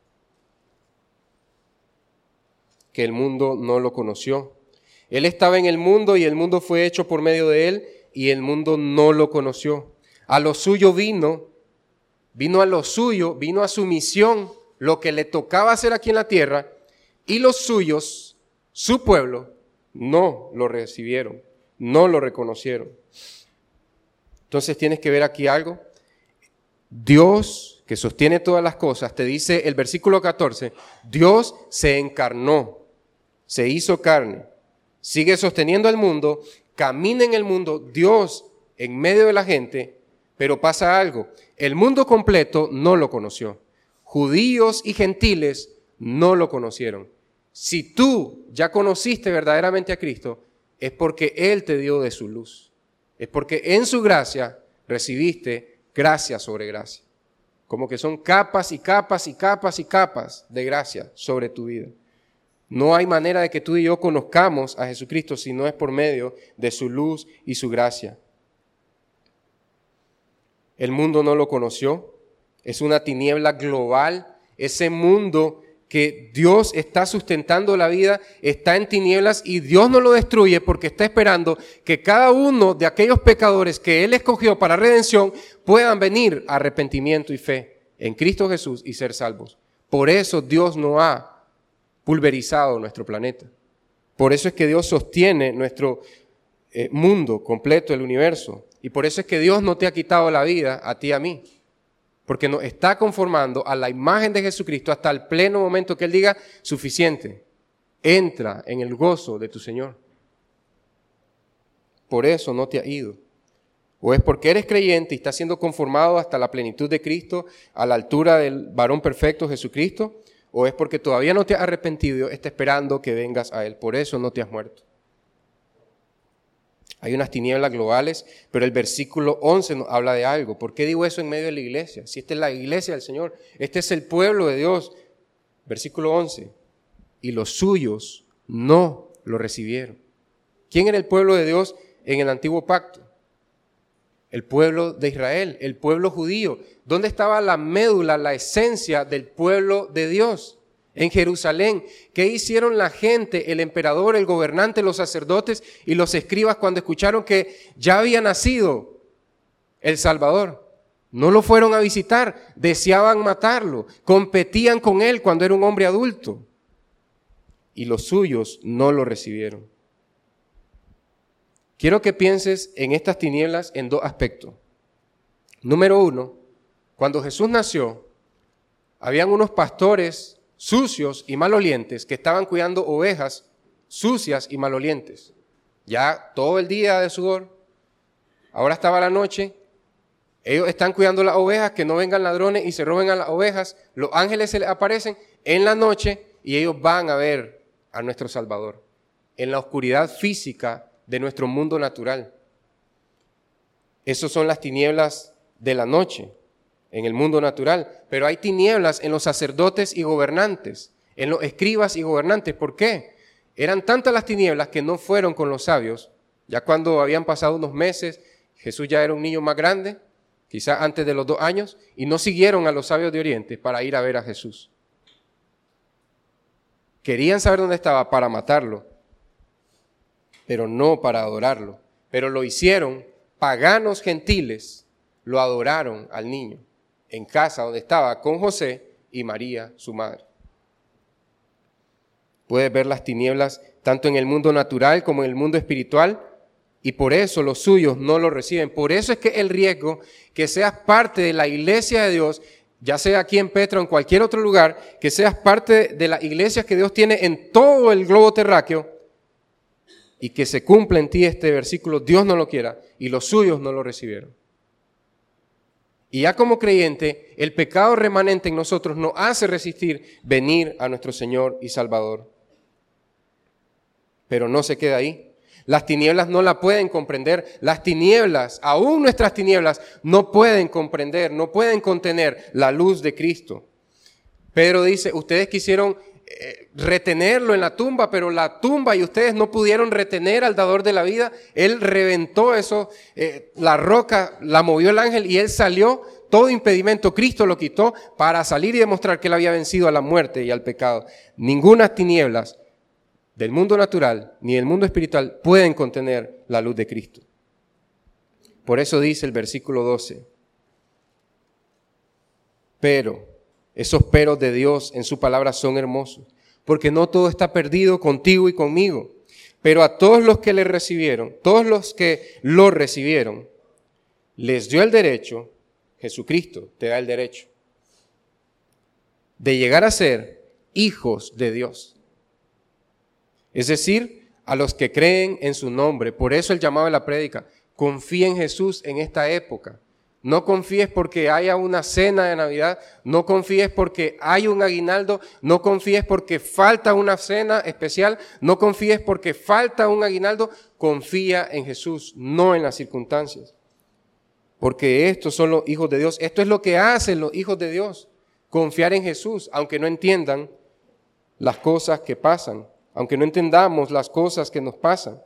que el mundo no lo conoció. Él estaba en el mundo y el mundo fue hecho por medio de Él y el mundo no lo conoció. A lo suyo vino a lo suyo, vino a su misión, lo que le tocaba hacer aquí en la tierra, y los suyos, su pueblo, no lo recibieron, no lo reconocieron. Entonces tienes que ver aquí algo. Dios, que sostiene todas las cosas, te dice el versículo 14, Dios se encarnó, se hizo carne, sigue sosteniendo el mundo, camina en el mundo, Dios en medio de la gente, pero pasa algo. El mundo completo no lo conoció. Judíos y gentiles no lo conocieron. Si tú ya conociste verdaderamente a Cristo, es porque Él te dio de su luz. Es porque en su gracia recibiste gracia sobre gracia. Como que son capas y capas y capas y capas de gracia sobre tu vida. No hay manera de que tú y yo conozcamos a Jesucristo si no es por medio de su luz y su gracia. El mundo no lo conoció, es una tiniebla global, ese mundo que Dios está sustentando la vida está en tinieblas y Dios no lo destruye porque está esperando que cada uno de aquellos pecadores que Él escogió para redención puedan venir a arrepentimiento y fe en Cristo Jesús y ser salvos. Por eso Dios no ha pulverizado nuestro planeta. Por eso es que Dios sostiene nuestro mundo completo, el universo. Y por eso es que Dios no te ha quitado la vida a ti y a mí. Porque nos está conformando a la imagen de Jesucristo hasta el pleno momento que Él diga, suficiente, entra en el gozo de tu Señor. Por eso no te ha ido. O es porque eres creyente y estás siendo conformado hasta la plenitud de Cristo, a la altura del varón perfecto Jesucristo, o es porque todavía no te has arrepentido, está esperando que vengas a Él. Por eso no te has muerto. Hay unas tinieblas globales, pero el versículo 11 nos habla de algo. ¿Por qué digo eso en medio de la iglesia? Si esta es la iglesia del Señor, este es el pueblo de Dios. Versículo 11. Y los suyos no lo recibieron. ¿Quién era el pueblo de Dios en el antiguo pacto? El pueblo de Israel, el pueblo judío. ¿Dónde estaba la médula, la esencia del pueblo de Dios? En Jerusalén. ¿Qué hicieron la gente, el emperador, el gobernante, los sacerdotes y los escribas cuando escucharon que ya había nacido el Salvador? No lo fueron a visitar, deseaban matarlo, competían con él cuando era un hombre adulto. Y los suyos no lo recibieron. Quiero que pienses en estas tinieblas en dos aspectos. Número uno, cuando Jesús nació, habían unos pastores sucios y malolientes que estaban cuidando ovejas sucias y malolientes. Ya todo el día de sudor, ahora estaba la noche, ellos están cuidando las ovejas, que no vengan ladrones y se roben a las ovejas, los ángeles se les aparecen en la noche y ellos van a ver a nuestro Salvador en la oscuridad física de nuestro mundo natural. Esas son las tinieblas de la noche en el mundo natural, pero hay tinieblas en los sacerdotes y gobernantes, en los escribas y gobernantes. ¿Por qué? Eran tantas las tinieblas que no fueron con los sabios. Ya cuando habían pasado unos meses, Jesús ya era un niño más grande, quizás antes de los 2 años, y no siguieron a los sabios de Oriente para ir a ver a Jesús. Querían saber dónde estaba para matarlo, pero no para adorarlo. Pero lo hicieron, paganos gentiles lo adoraron al niño en casa donde estaba con José y María, su madre. Puedes ver las tinieblas tanto en el mundo natural como en el mundo espiritual, y por eso los suyos no lo reciben. Por eso es que el riesgo que seas parte de la iglesia de Dios, ya sea aquí en Petra o en cualquier otro lugar, que seas parte de las iglesias que Dios tiene en todo el globo terráqueo, y que se cumpla en ti este versículo, Dios no lo quiera, y los suyos no lo recibieron. Y ya como creyente, el pecado remanente en nosotros nos hace resistir venir a nuestro Señor y Salvador. Pero no se queda ahí. Las tinieblas no la pueden comprender. Las tinieblas, aún nuestras tinieblas, no pueden comprender, no pueden contener la luz de Cristo. Pedro dice, ustedes quisieron retenerlo en la tumba, pero la tumba y ustedes no pudieron retener al dador de la vida. Él reventó eso, la roca la movió el ángel y él salió, todo impedimento Cristo lo quitó para salir y demostrar que él había vencido a la muerte y al pecado. Ninguna tinieblas del mundo natural ni del mundo espiritual pueden contener la luz de Cristo. Por eso dice el versículo 12, pero esos peros de Dios en su palabra son hermosos, porque no todo está perdido contigo y conmigo, pero a todos los que le recibieron, todos los que lo recibieron, les dio el derecho, Jesucristo te da el derecho, de llegar a ser hijos de Dios. Es decir, a los que creen en su nombre. Por eso el llamado de la prédica, confía en Jesús en esta época. No confíes porque haya una cena de Navidad, no confíes porque hay un aguinaldo, no confíes porque falta una cena especial, no confíes porque falta un aguinaldo, confía en Jesús, no en las circunstancias. Porque estos son los hijos de Dios, esto es lo que hacen los hijos de Dios, confiar en Jesús, aunque no entiendan las cosas que pasan, aunque no entendamos las cosas que nos pasan.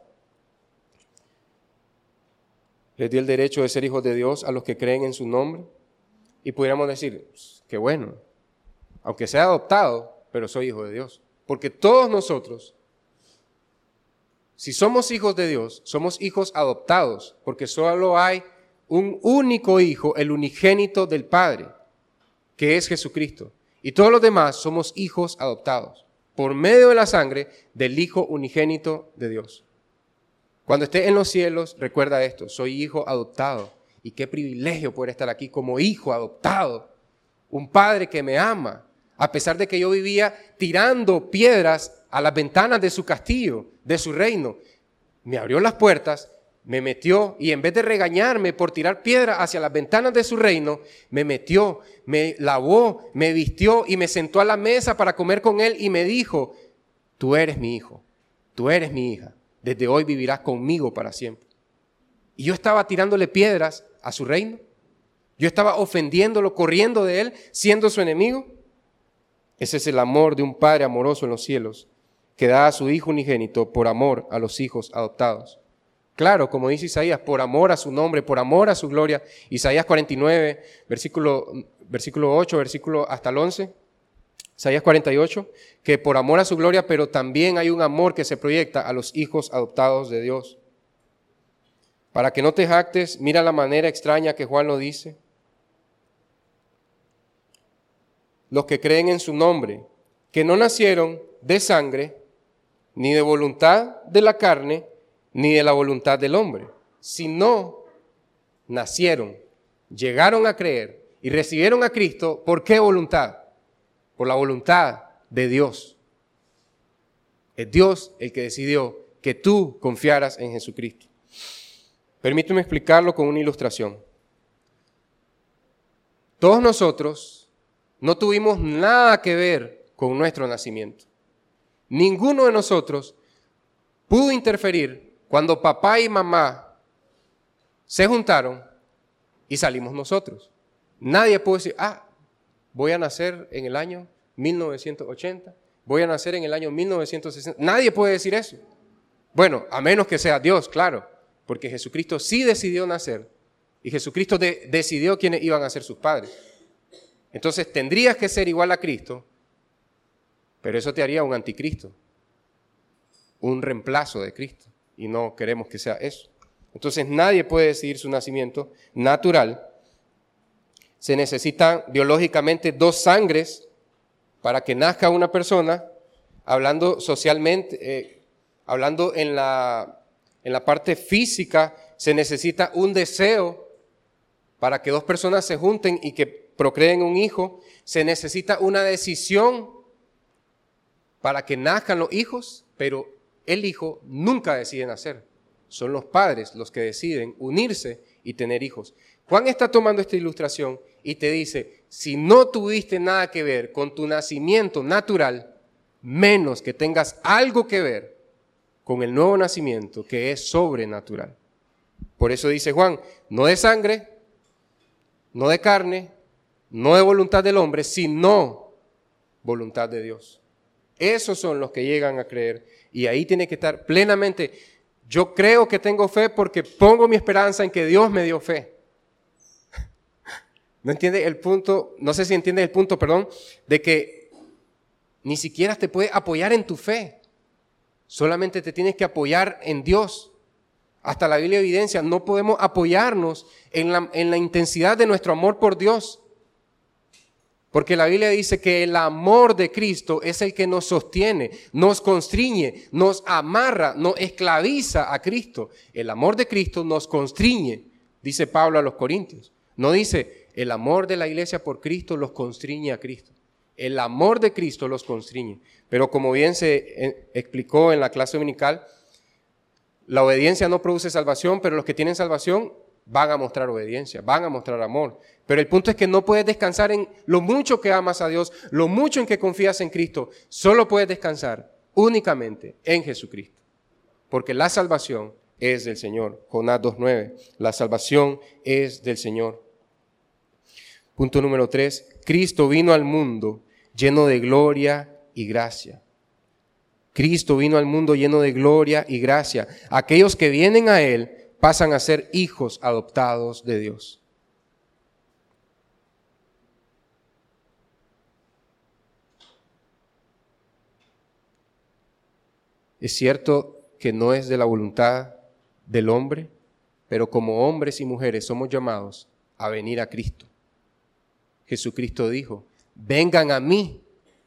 Les dio el derecho de ser hijos de Dios a los que creen en su nombre. Y pudiéramos decir, qué bueno, aunque sea adoptado, pero soy hijo de Dios. Porque todos nosotros, si somos hijos de Dios, somos hijos adoptados, porque solo hay un único hijo, el unigénito del Padre, que es Jesucristo. Y todos los demás somos hijos adoptados, por medio de la sangre del Hijo unigénito de Dios. Cuando estés en los cielos, recuerda esto, soy hijo adoptado. Y qué privilegio poder estar aquí como hijo adoptado. Un padre que me ama, a pesar de que yo vivía tirando piedras a las ventanas de su castillo, de su reino. Me abrió las puertas, me metió y en vez de regañarme por tirar piedras hacia las ventanas de su reino, me metió, me lavó, me vistió y me sentó a la mesa para comer con él y me dijo, tú eres mi hijo, tú eres mi hija. Desde hoy vivirás conmigo para siempre. Y yo estaba tirándole piedras a su reino. Yo estaba ofendiéndolo, corriendo de él, siendo su enemigo. Ese es el amor de un padre amoroso en los cielos, que da a su hijo unigénito por amor a los hijos adoptados. Claro, como dice Isaías, por amor a su nombre, por amor a su gloria. Isaías 49, versículo 8, versículo hasta el 11. Isaías 48, que por amor a su gloria, pero también hay un amor que se proyecta a los hijos adoptados de Dios. Para que no te jactes, mira la manera extraña que Juan lo dice. Los que creen en su nombre, que no nacieron de sangre, ni de voluntad de la carne, ni de la voluntad del hombre, sino nacieron, llegaron a creer y recibieron a Cristo. ¿Por qué voluntad? Por la voluntad de Dios. Es Dios el que decidió que tú confiaras en Jesucristo. Permíteme explicarlo con una ilustración. Todos nosotros no tuvimos nada que ver con nuestro nacimiento. Ninguno de nosotros pudo interferir cuando papá y mamá se juntaron y salimos nosotros. Nadie pudo decir, voy a nacer en el año 1980, voy a nacer en el año 1960. Nadie puede decir eso. Bueno, a menos que sea Dios, claro, porque Jesucristo sí decidió nacer y Jesucristo decidió quiénes iban a ser sus padres. Entonces tendrías que ser igual a Cristo, pero eso te haría un anticristo, un reemplazo de Cristo, y no queremos que sea eso. Entonces nadie puede decidir su nacimiento natural. Se necesitan biológicamente 2 sangres para que nazca una persona. Hablando socialmente, hablando en la parte física, se necesita un deseo para que 2 personas se junten y que procreen un hijo. Se necesita una decisión para que nazcan los hijos, pero el hijo nunca decide nacer. Son los padres los que deciden unirse y tener hijos. Juan está tomando esta ilustración y te dice, si no tuviste nada que ver con tu nacimiento natural, menos que tengas algo que ver con el nuevo nacimiento que es sobrenatural. Por eso dice Juan, no de sangre, no de carne, no de voluntad del hombre, sino voluntad de Dios. Esos son los que llegan a creer y ahí tiene que estar plenamente. Yo creo que tengo fe porque pongo mi esperanza en que Dios me dio fe. ¿No entiende el punto? No sé si entiende el punto, de que ni siquiera te puede apoyar en tu fe. Solamente te tienes que apoyar en Dios. Hasta la Biblia evidencia, no podemos apoyarnos en la intensidad de nuestro amor por Dios. Porque la Biblia dice que el amor de Cristo es el que nos sostiene, nos constriñe, nos amarra, nos esclaviza a Cristo. El amor de Cristo nos constriñe, dice Pablo a los Corintios. No dice, el amor de la iglesia por Cristo los constriñe a Cristo. El amor de Cristo los constriñe. Pero como bien se explicó en la clase dominical, la obediencia no produce salvación, pero los que tienen salvación van a mostrar obediencia, van a mostrar amor. Pero el punto es que no puedes descansar en lo mucho que amas a Dios, lo mucho en que confías en Cristo. Solo puedes descansar únicamente en Jesucristo. Porque la salvación es del Señor. Jonás 2:9. La salvación es del Señor. Punto número 3. Cristo vino al mundo lleno de gloria y gracia. Cristo vino al mundo lleno de gloria y gracia. Aquellos que vienen a Él pasan a ser hijos adoptados de Dios. Es cierto que no es de la voluntad del hombre, pero como hombres y mujeres somos llamados a venir a Cristo. Jesucristo dijo, vengan a mí.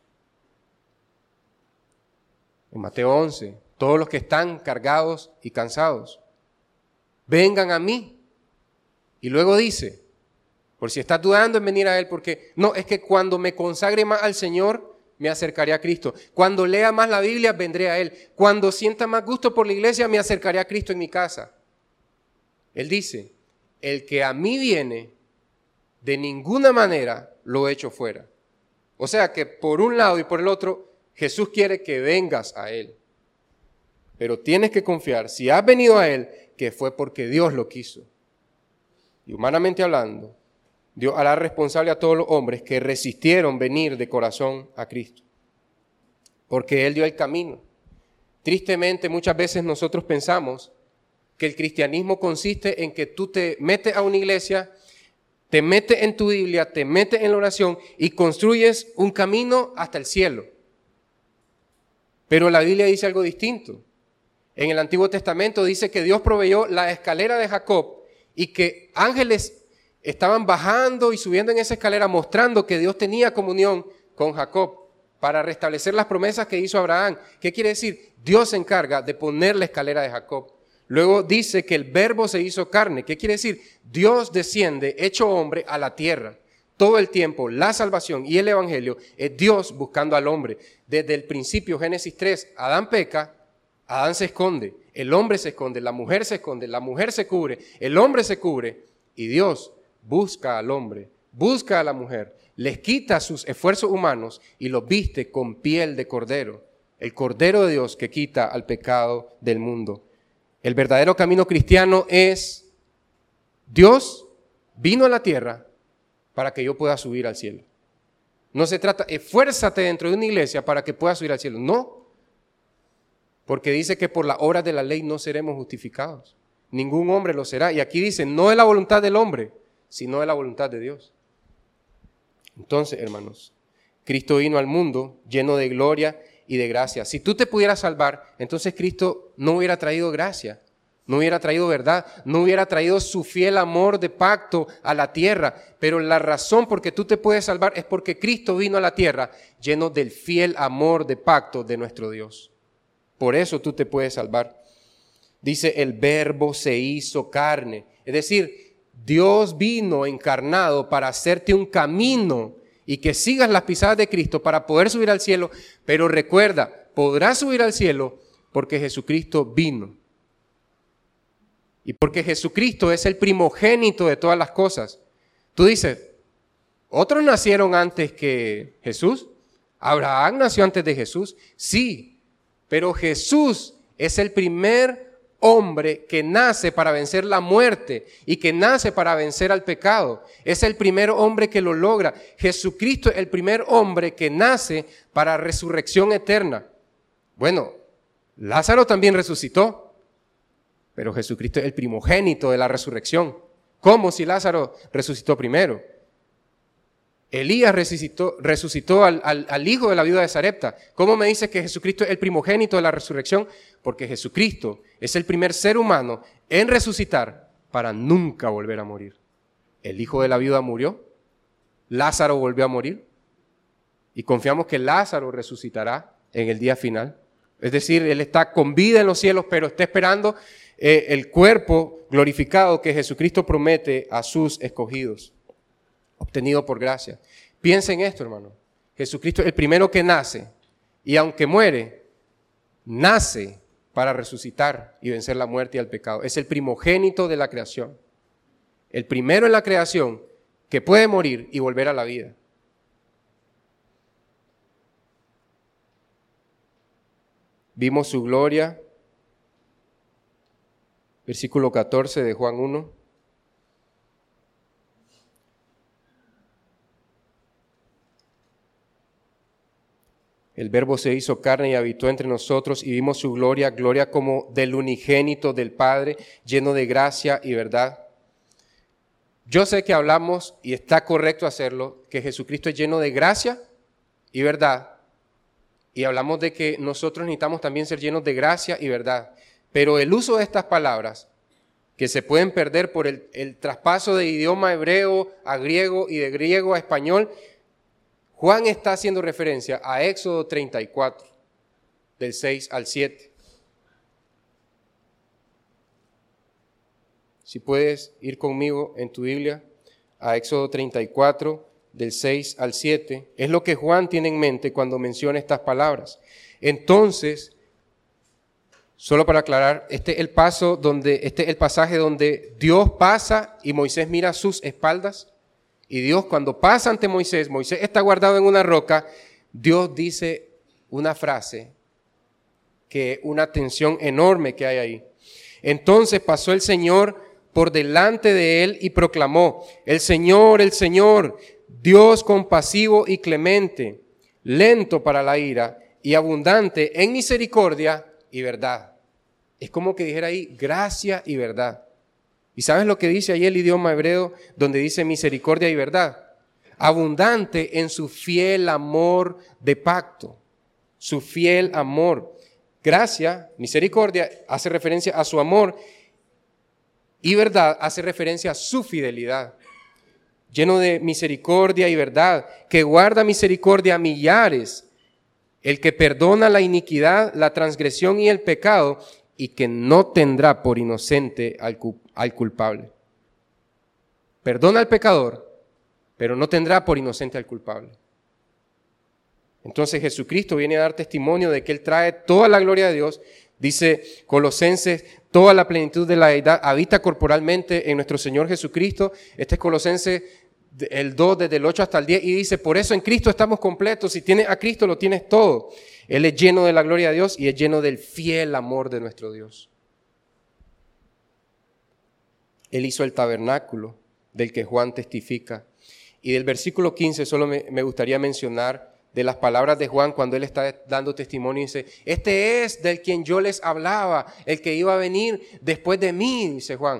En Mateo 11, todos los que están cargados y cansados, vengan a mí. Y luego dice, por si estás dudando en venir a Él, porque no, es que cuando me consagre más al Señor, me acercaré a Cristo. Cuando lea más la Biblia, vendré a Él. Cuando sienta más gusto por la iglesia, me acercaré a Cristo en mi casa. Él dice, el que a mí viene, de ninguna manera lo echo fuera. O sea que por un lado y por el otro, Jesús quiere que vengas a Él. Pero tienes que confiar, si has venido a Él, que fue porque Dios lo quiso. Y humanamente hablando, Dios hará responsable a todos los hombres que resistieron venir de corazón a Cristo. Porque Él dio el camino. Tristemente, muchas veces nosotros pensamos que el cristianismo consiste en que tú te metes a una iglesia, te metes en tu Biblia, te metes en la oración y construyes un camino hasta el cielo. Pero la Biblia dice algo distinto. En el Antiguo Testamento dice que Dios proveyó la escalera de Jacob y que ángeles estaban bajando y subiendo en esa escalera mostrando que Dios tenía comunión con Jacob para restablecer las promesas que hizo Abraham. ¿Qué quiere decir? Dios se encarga de poner la escalera de Jacob. Luego dice que el verbo se hizo carne. ¿Qué quiere decir? Dios desciende hecho hombre a la tierra. Todo el tiempo la salvación y el evangelio es Dios buscando al hombre. Desde el principio, Génesis 3, Adán peca, Adán se esconde, el hombre se esconde, la mujer se esconde, la mujer se cubre, el hombre se cubre y Dios busca al hombre, busca a la mujer, les quita sus esfuerzos humanos y los viste con piel de cordero, el Cordero de Dios que quita al pecado del mundo. El verdadero camino cristiano es: Dios vino a la tierra para que yo pueda subir al cielo. No se trata, esfuérzate dentro de una iglesia para que puedas subir al cielo. No, porque dice que por las obras de la ley no seremos justificados. Ningún hombre lo será. Y aquí dice, no es la voluntad del hombre, sino es la voluntad de Dios. Entonces, hermanos, Cristo vino al mundo lleno de gloria y de gracia. Si tú te pudieras salvar, entonces Cristo no hubiera traído gracia, no hubiera traído verdad, no hubiera traído su fiel amor de pacto a la tierra. Pero la razón por que tú te puedes salvar es porque Cristo vino a la tierra lleno del fiel amor de pacto de nuestro Dios. Por eso tú te puedes salvar. Dice, el Verbo se hizo carne. Es decir, Dios vino encarnado para hacerte un camino y que sigas las pisadas de Cristo para poder subir al cielo. Pero recuerda, podrás subir al cielo porque Jesucristo vino. Y porque Jesucristo es el primogénito de todas las cosas. Tú dices, ¿otros nacieron antes que Jesús? ¿Abraham nació antes de Jesús? Sí, pero Jesús es el primer hombre que nace para vencer la muerte y que nace para vencer al pecado. Es el primer hombre que lo logra. Jesucristo es el primer hombre que nace para resurrección eterna. Bueno, Lázaro también resucitó. Pero Jesucristo es el primogénito de la resurrección. ¿Cómo si Lázaro resucitó primero? Elías resucitó al hijo de la viuda de Sarepta. ¿Cómo me dices que Jesucristo es el primogénito de la resurrección? Porque Jesucristo es el primer ser humano en resucitar para nunca volver a morir. El hijo de la viuda murió, Lázaro volvió a morir y confiamos que Lázaro resucitará en el día final. Es decir, él está con vida en los cielos, pero está esperando el cuerpo glorificado que Jesucristo promete a sus escogidos, obtenido por gracia. Piensa en esto, hermano. Jesucristo es el primero que nace y aunque muere, nace para resucitar y vencer la muerte y el pecado. Es el primogénito de la creación. El primero en la creación que puede morir y volver a la vida. Vimos su gloria. Versículo 14 de Juan 1. El Verbo se hizo carne y habitó entre nosotros y vimos su gloria, gloria como del unigénito del Padre, lleno de gracia y verdad. Yo sé que hablamos, y está correcto hacerlo, que Jesucristo es lleno de gracia y verdad. Y hablamos de que nosotros necesitamos también ser llenos de gracia y verdad. Pero el uso de estas palabras, que se pueden perder por el traspaso de idioma hebreo a griego y de griego a español, Juan está haciendo referencia a Éxodo 34, del 6 al 7. Si puedes ir conmigo en tu Biblia a Éxodo 34, del 6 al 7, es lo que Juan tiene en mente cuando menciona estas palabras. Entonces, solo para aclarar, este es el pasaje donde Dios pasa y Moisés mira a sus espaldas. Y Dios, cuando pasa ante Moisés, Moisés está guardado en una roca, Dios dice una frase, que una tensión enorme que hay ahí. Entonces pasó el Señor por delante de él y proclamó, el Señor, Dios compasivo y clemente, lento para la ira y abundante en misericordia y verdad. Es como que dijera ahí, gracia y verdad. ¿Y sabes lo que dice ahí el idioma hebreo donde dice misericordia y verdad? Abundante en su fiel amor de pacto, su fiel amor. Gracia, misericordia, hace referencia a su amor y verdad hace referencia a su fidelidad. Lleno de misericordia y verdad, que guarda misericordia a millares, el que perdona la iniquidad, la transgresión y el pecado, y que no tendrá por inocente al culpable. Perdona al pecador, pero no tendrá por inocente al culpable. Entonces Jesucristo viene a dar testimonio de que Él trae toda la gloria de Dios. Dice Colosenses, toda la plenitud de la deidad habita corporalmente en nuestro Señor Jesucristo. Este es Colosenses el 2, desde el 8 hasta el 10, y dice, por eso en Cristo estamos completos. Si tienes a Cristo, lo tienes todo. Él es lleno de la gloria de Dios y es lleno del fiel amor de nuestro Dios. Él hizo el tabernáculo del que Juan testifica. Y del versículo 15 solo me gustaría mencionar de las palabras de Juan cuando él está dando testimonio y dice, este es del quien yo les hablaba, el que iba a venir después de mí, dice Juan,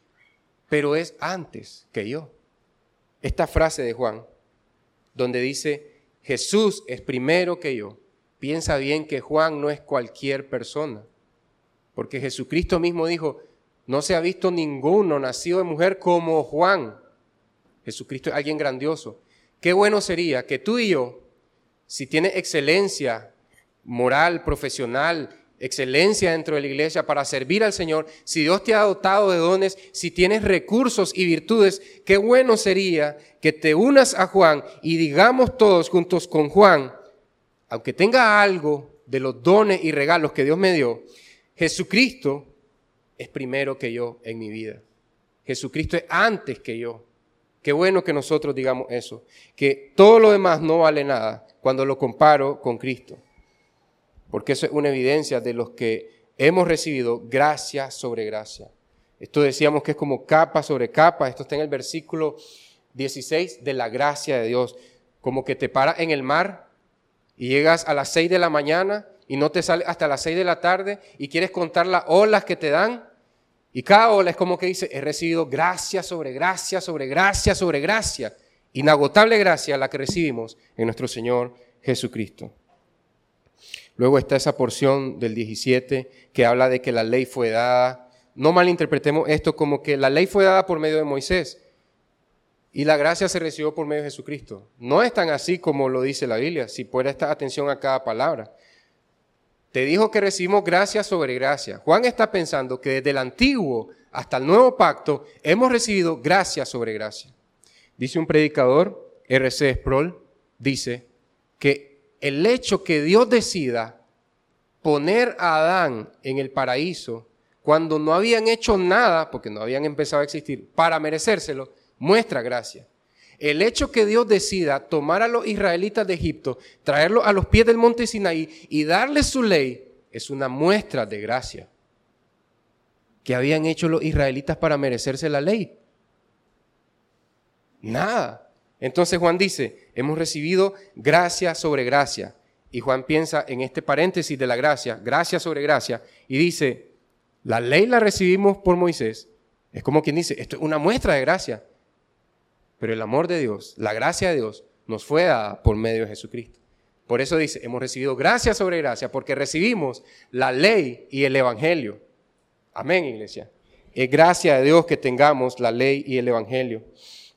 pero es antes que yo. Esta frase de Juan, donde dice, Jesús es primero que yo, piensa bien que Juan no es cualquier persona, porque Jesucristo mismo dijo, no se ha visto ninguno nacido de mujer como Juan. Jesucristo es alguien grandioso. Qué bueno sería que tú y yo, si tienes excelencia moral, profesional, excelencia dentro de la iglesia para servir al Señor, si Dios te ha dotado de dones, si tienes recursos y virtudes, qué bueno sería que te unas a Juan y digamos todos juntos con Juan, aunque tenga algo de los dones y regalos que Dios me dio, Jesucristo es primero que yo en mi vida. Jesucristo es antes que yo. Qué bueno que nosotros digamos eso, que todo lo demás no vale nada cuando lo comparo con Cristo, porque eso es una evidencia de los que hemos recibido gracia sobre gracia. Esto decíamos que es como capa sobre capa, esto está en el versículo 16 de la gracia de Dios, como que te paras en el mar y llegas a las 6 de la mañana y no te sales hasta las 6 de la tarde y quieres contar las olas que te dan. Y cada ola es como que dice, he recibido gracia sobre gracia, sobre gracia, sobre gracia. Inagotable gracia la que recibimos en nuestro Señor Jesucristo. Luego está esa porción del 17 que habla de que la ley fue dada. No malinterpretemos esto como que la ley fue dada por medio de Moisés y la gracia se recibió por medio de Jesucristo. No es tan así como lo dice la Biblia, si prestas atención a cada palabra. Te dijo que recibimos gracia sobre gracia. Juan está pensando que desde el antiguo hasta el nuevo pacto hemos recibido gracia sobre gracia. Dice un predicador, R.C. Sproul, dice que el hecho que Dios decida poner a Adán en el paraíso cuando no habían hecho nada, porque no habían empezado a existir, para merecérselo, muestra gracia. El hecho que Dios decida tomar a los israelitas de Egipto, traerlos a los pies del monte Sinaí y darles su ley, es una muestra de gracia. ¿Qué habían hecho los israelitas para merecerse la ley? Nada. Entonces Juan dice, hemos recibido gracia sobre gracia. Y Juan piensa en este paréntesis de la gracia, gracia sobre gracia, y dice, la ley la recibimos por Moisés. Es como quien dice, esto es una muestra de gracia. Pero el amor de Dios, la gracia de Dios, nos fue dada por medio de Jesucristo. Por eso dice, hemos recibido gracia sobre gracia, porque recibimos la ley y el evangelio. Amén, iglesia. Es gracia de Dios que tengamos la ley y el evangelio.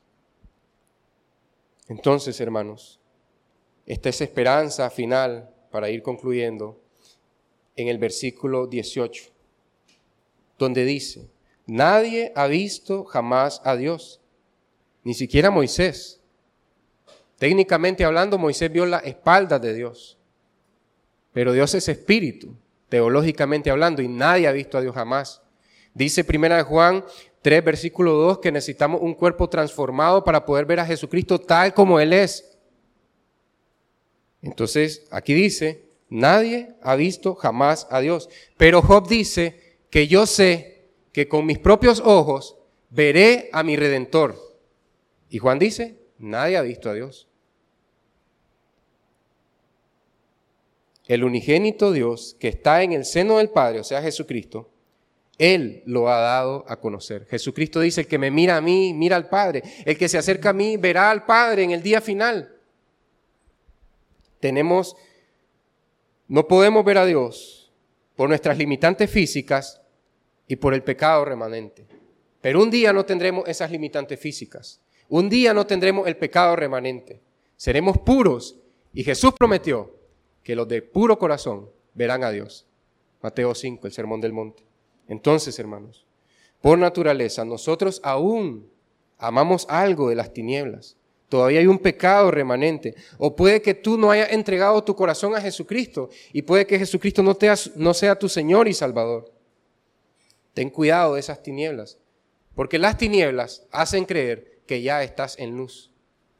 Entonces, hermanos, esta es esperanza final, para ir concluyendo, en el versículo 18, donde dice, nadie ha visto jamás a Dios, ni siquiera Moisés. Técnicamente hablando, Moisés vio la espalda de Dios. Pero Dios es espíritu, teológicamente hablando, y nadie ha visto a Dios jamás. Dice 1 Juan 3, versículo 2, que necesitamos un cuerpo transformado para poder ver a Jesucristo tal como Él es. Entonces, aquí dice, nadie ha visto jamás a Dios. Pero Job dice que yo sé que con mis propios ojos veré a mi Redentor. Y Juan dice, nadie ha visto a Dios. El unigénito Dios que está en el seno del Padre, o sea Jesucristo, Él lo ha dado a conocer. Jesucristo dice, el que me mira a mí, mira al Padre. El que se acerca a mí, verá al Padre en el día final. No podemos ver a Dios por nuestras limitantes físicas y por el pecado remanente. Pero un día no tendremos esas limitantes físicas. Un día no tendremos el pecado remanente. Seremos puros. Y Jesús prometió que los de puro corazón verán a Dios. Mateo 5, el Sermón del Monte. Entonces, hermanos, por naturaleza, nosotros aún amamos algo de las tinieblas. Todavía hay un pecado remanente. O puede que tú no hayas entregado tu corazón a Jesucristo y puede que Jesucristo no sea tu Señor y Salvador. Ten cuidado de esas tinieblas, porque las tinieblas hacen creer que ya estás en luz.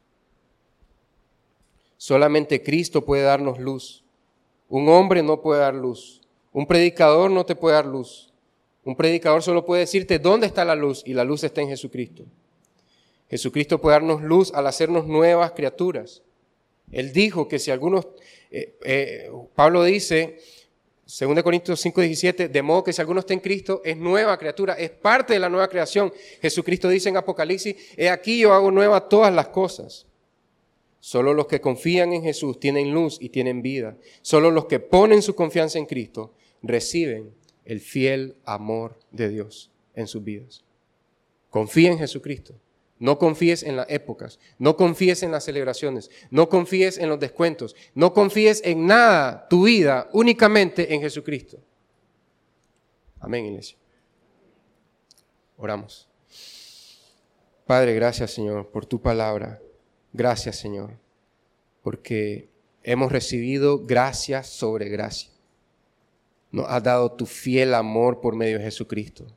Solamente Cristo puede darnos luz. Un hombre no puede dar luz. Un predicador no te puede dar luz. Un predicador solo puede decirte dónde está la luz, y la luz está en Jesucristo. Jesucristo puede darnos luz al hacernos nuevas criaturas. Él dijo que si algunos, Pablo dice, 2 Corintios 5:17, de modo que si alguno está en Cristo, es nueva criatura, es parte de la nueva creación. Jesucristo dice en Apocalipsis, he aquí yo hago nuevas todas las cosas. Solo los que confían en Jesús tienen luz y tienen vida. Solo los que ponen su confianza en Cristo reciben el fiel amor de Dios en sus vidas. Confía en Jesucristo. No confíes en las épocas, no confíes en las celebraciones, no confíes en los descuentos, no confíes en nada, tu vida, únicamente en Jesucristo. Amén, iglesia. Oramos. Padre, gracias, Señor, por tu palabra. Gracias, Señor, porque hemos recibido gracia sobre gracia. Nos has dado tu fiel amor por medio de Jesucristo.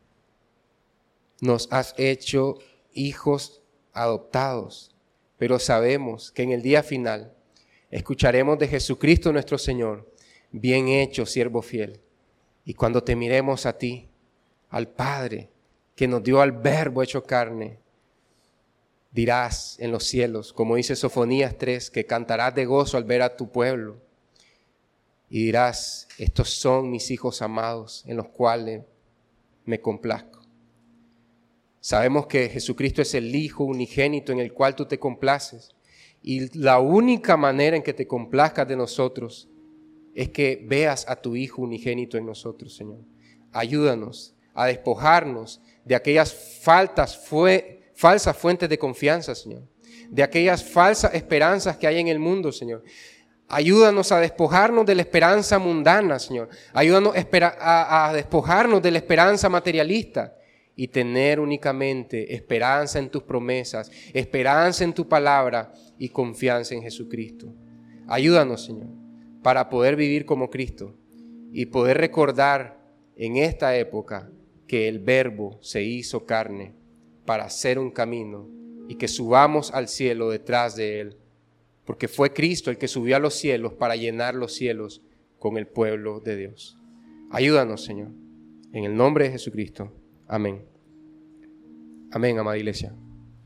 Nos has hecho hijos adoptados, pero sabemos que en el día final escucharemos de Jesucristo nuestro Señor, bien hecho, siervo fiel. Y cuando te miremos a ti, al Padre, que nos dio al Verbo hecho carne, dirás en los cielos, como dice Sofonías 3, que cantarás de gozo al ver a tu pueblo. Y dirás, estos son mis hijos amados, en los cuales me complazco. Sabemos que Jesucristo es el Hijo unigénito en el cual tú te complaces. Y la única manera en que te complazcas de nosotros es que veas a tu Hijo unigénito en nosotros, Señor. Ayúdanos a despojarnos de aquellas falsas fuentes de confianza, Señor. De aquellas falsas esperanzas que hay en el mundo, Señor. Ayúdanos a despojarnos de la esperanza mundana, Señor. Ayúdanos a despojarnos de la esperanza materialista y tener únicamente esperanza en tus promesas, esperanza en tu palabra y confianza en Jesucristo. Ayúdanos, Señor, para poder vivir como Cristo y poder recordar en esta época que el Verbo se hizo carne para hacer un camino y que subamos al cielo detrás de Él, porque fue Cristo el que subió a los cielos para llenar los cielos con el pueblo de Dios. Ayúdanos, Señor, en el nombre de Jesucristo. Amén. Amén, amada iglesia.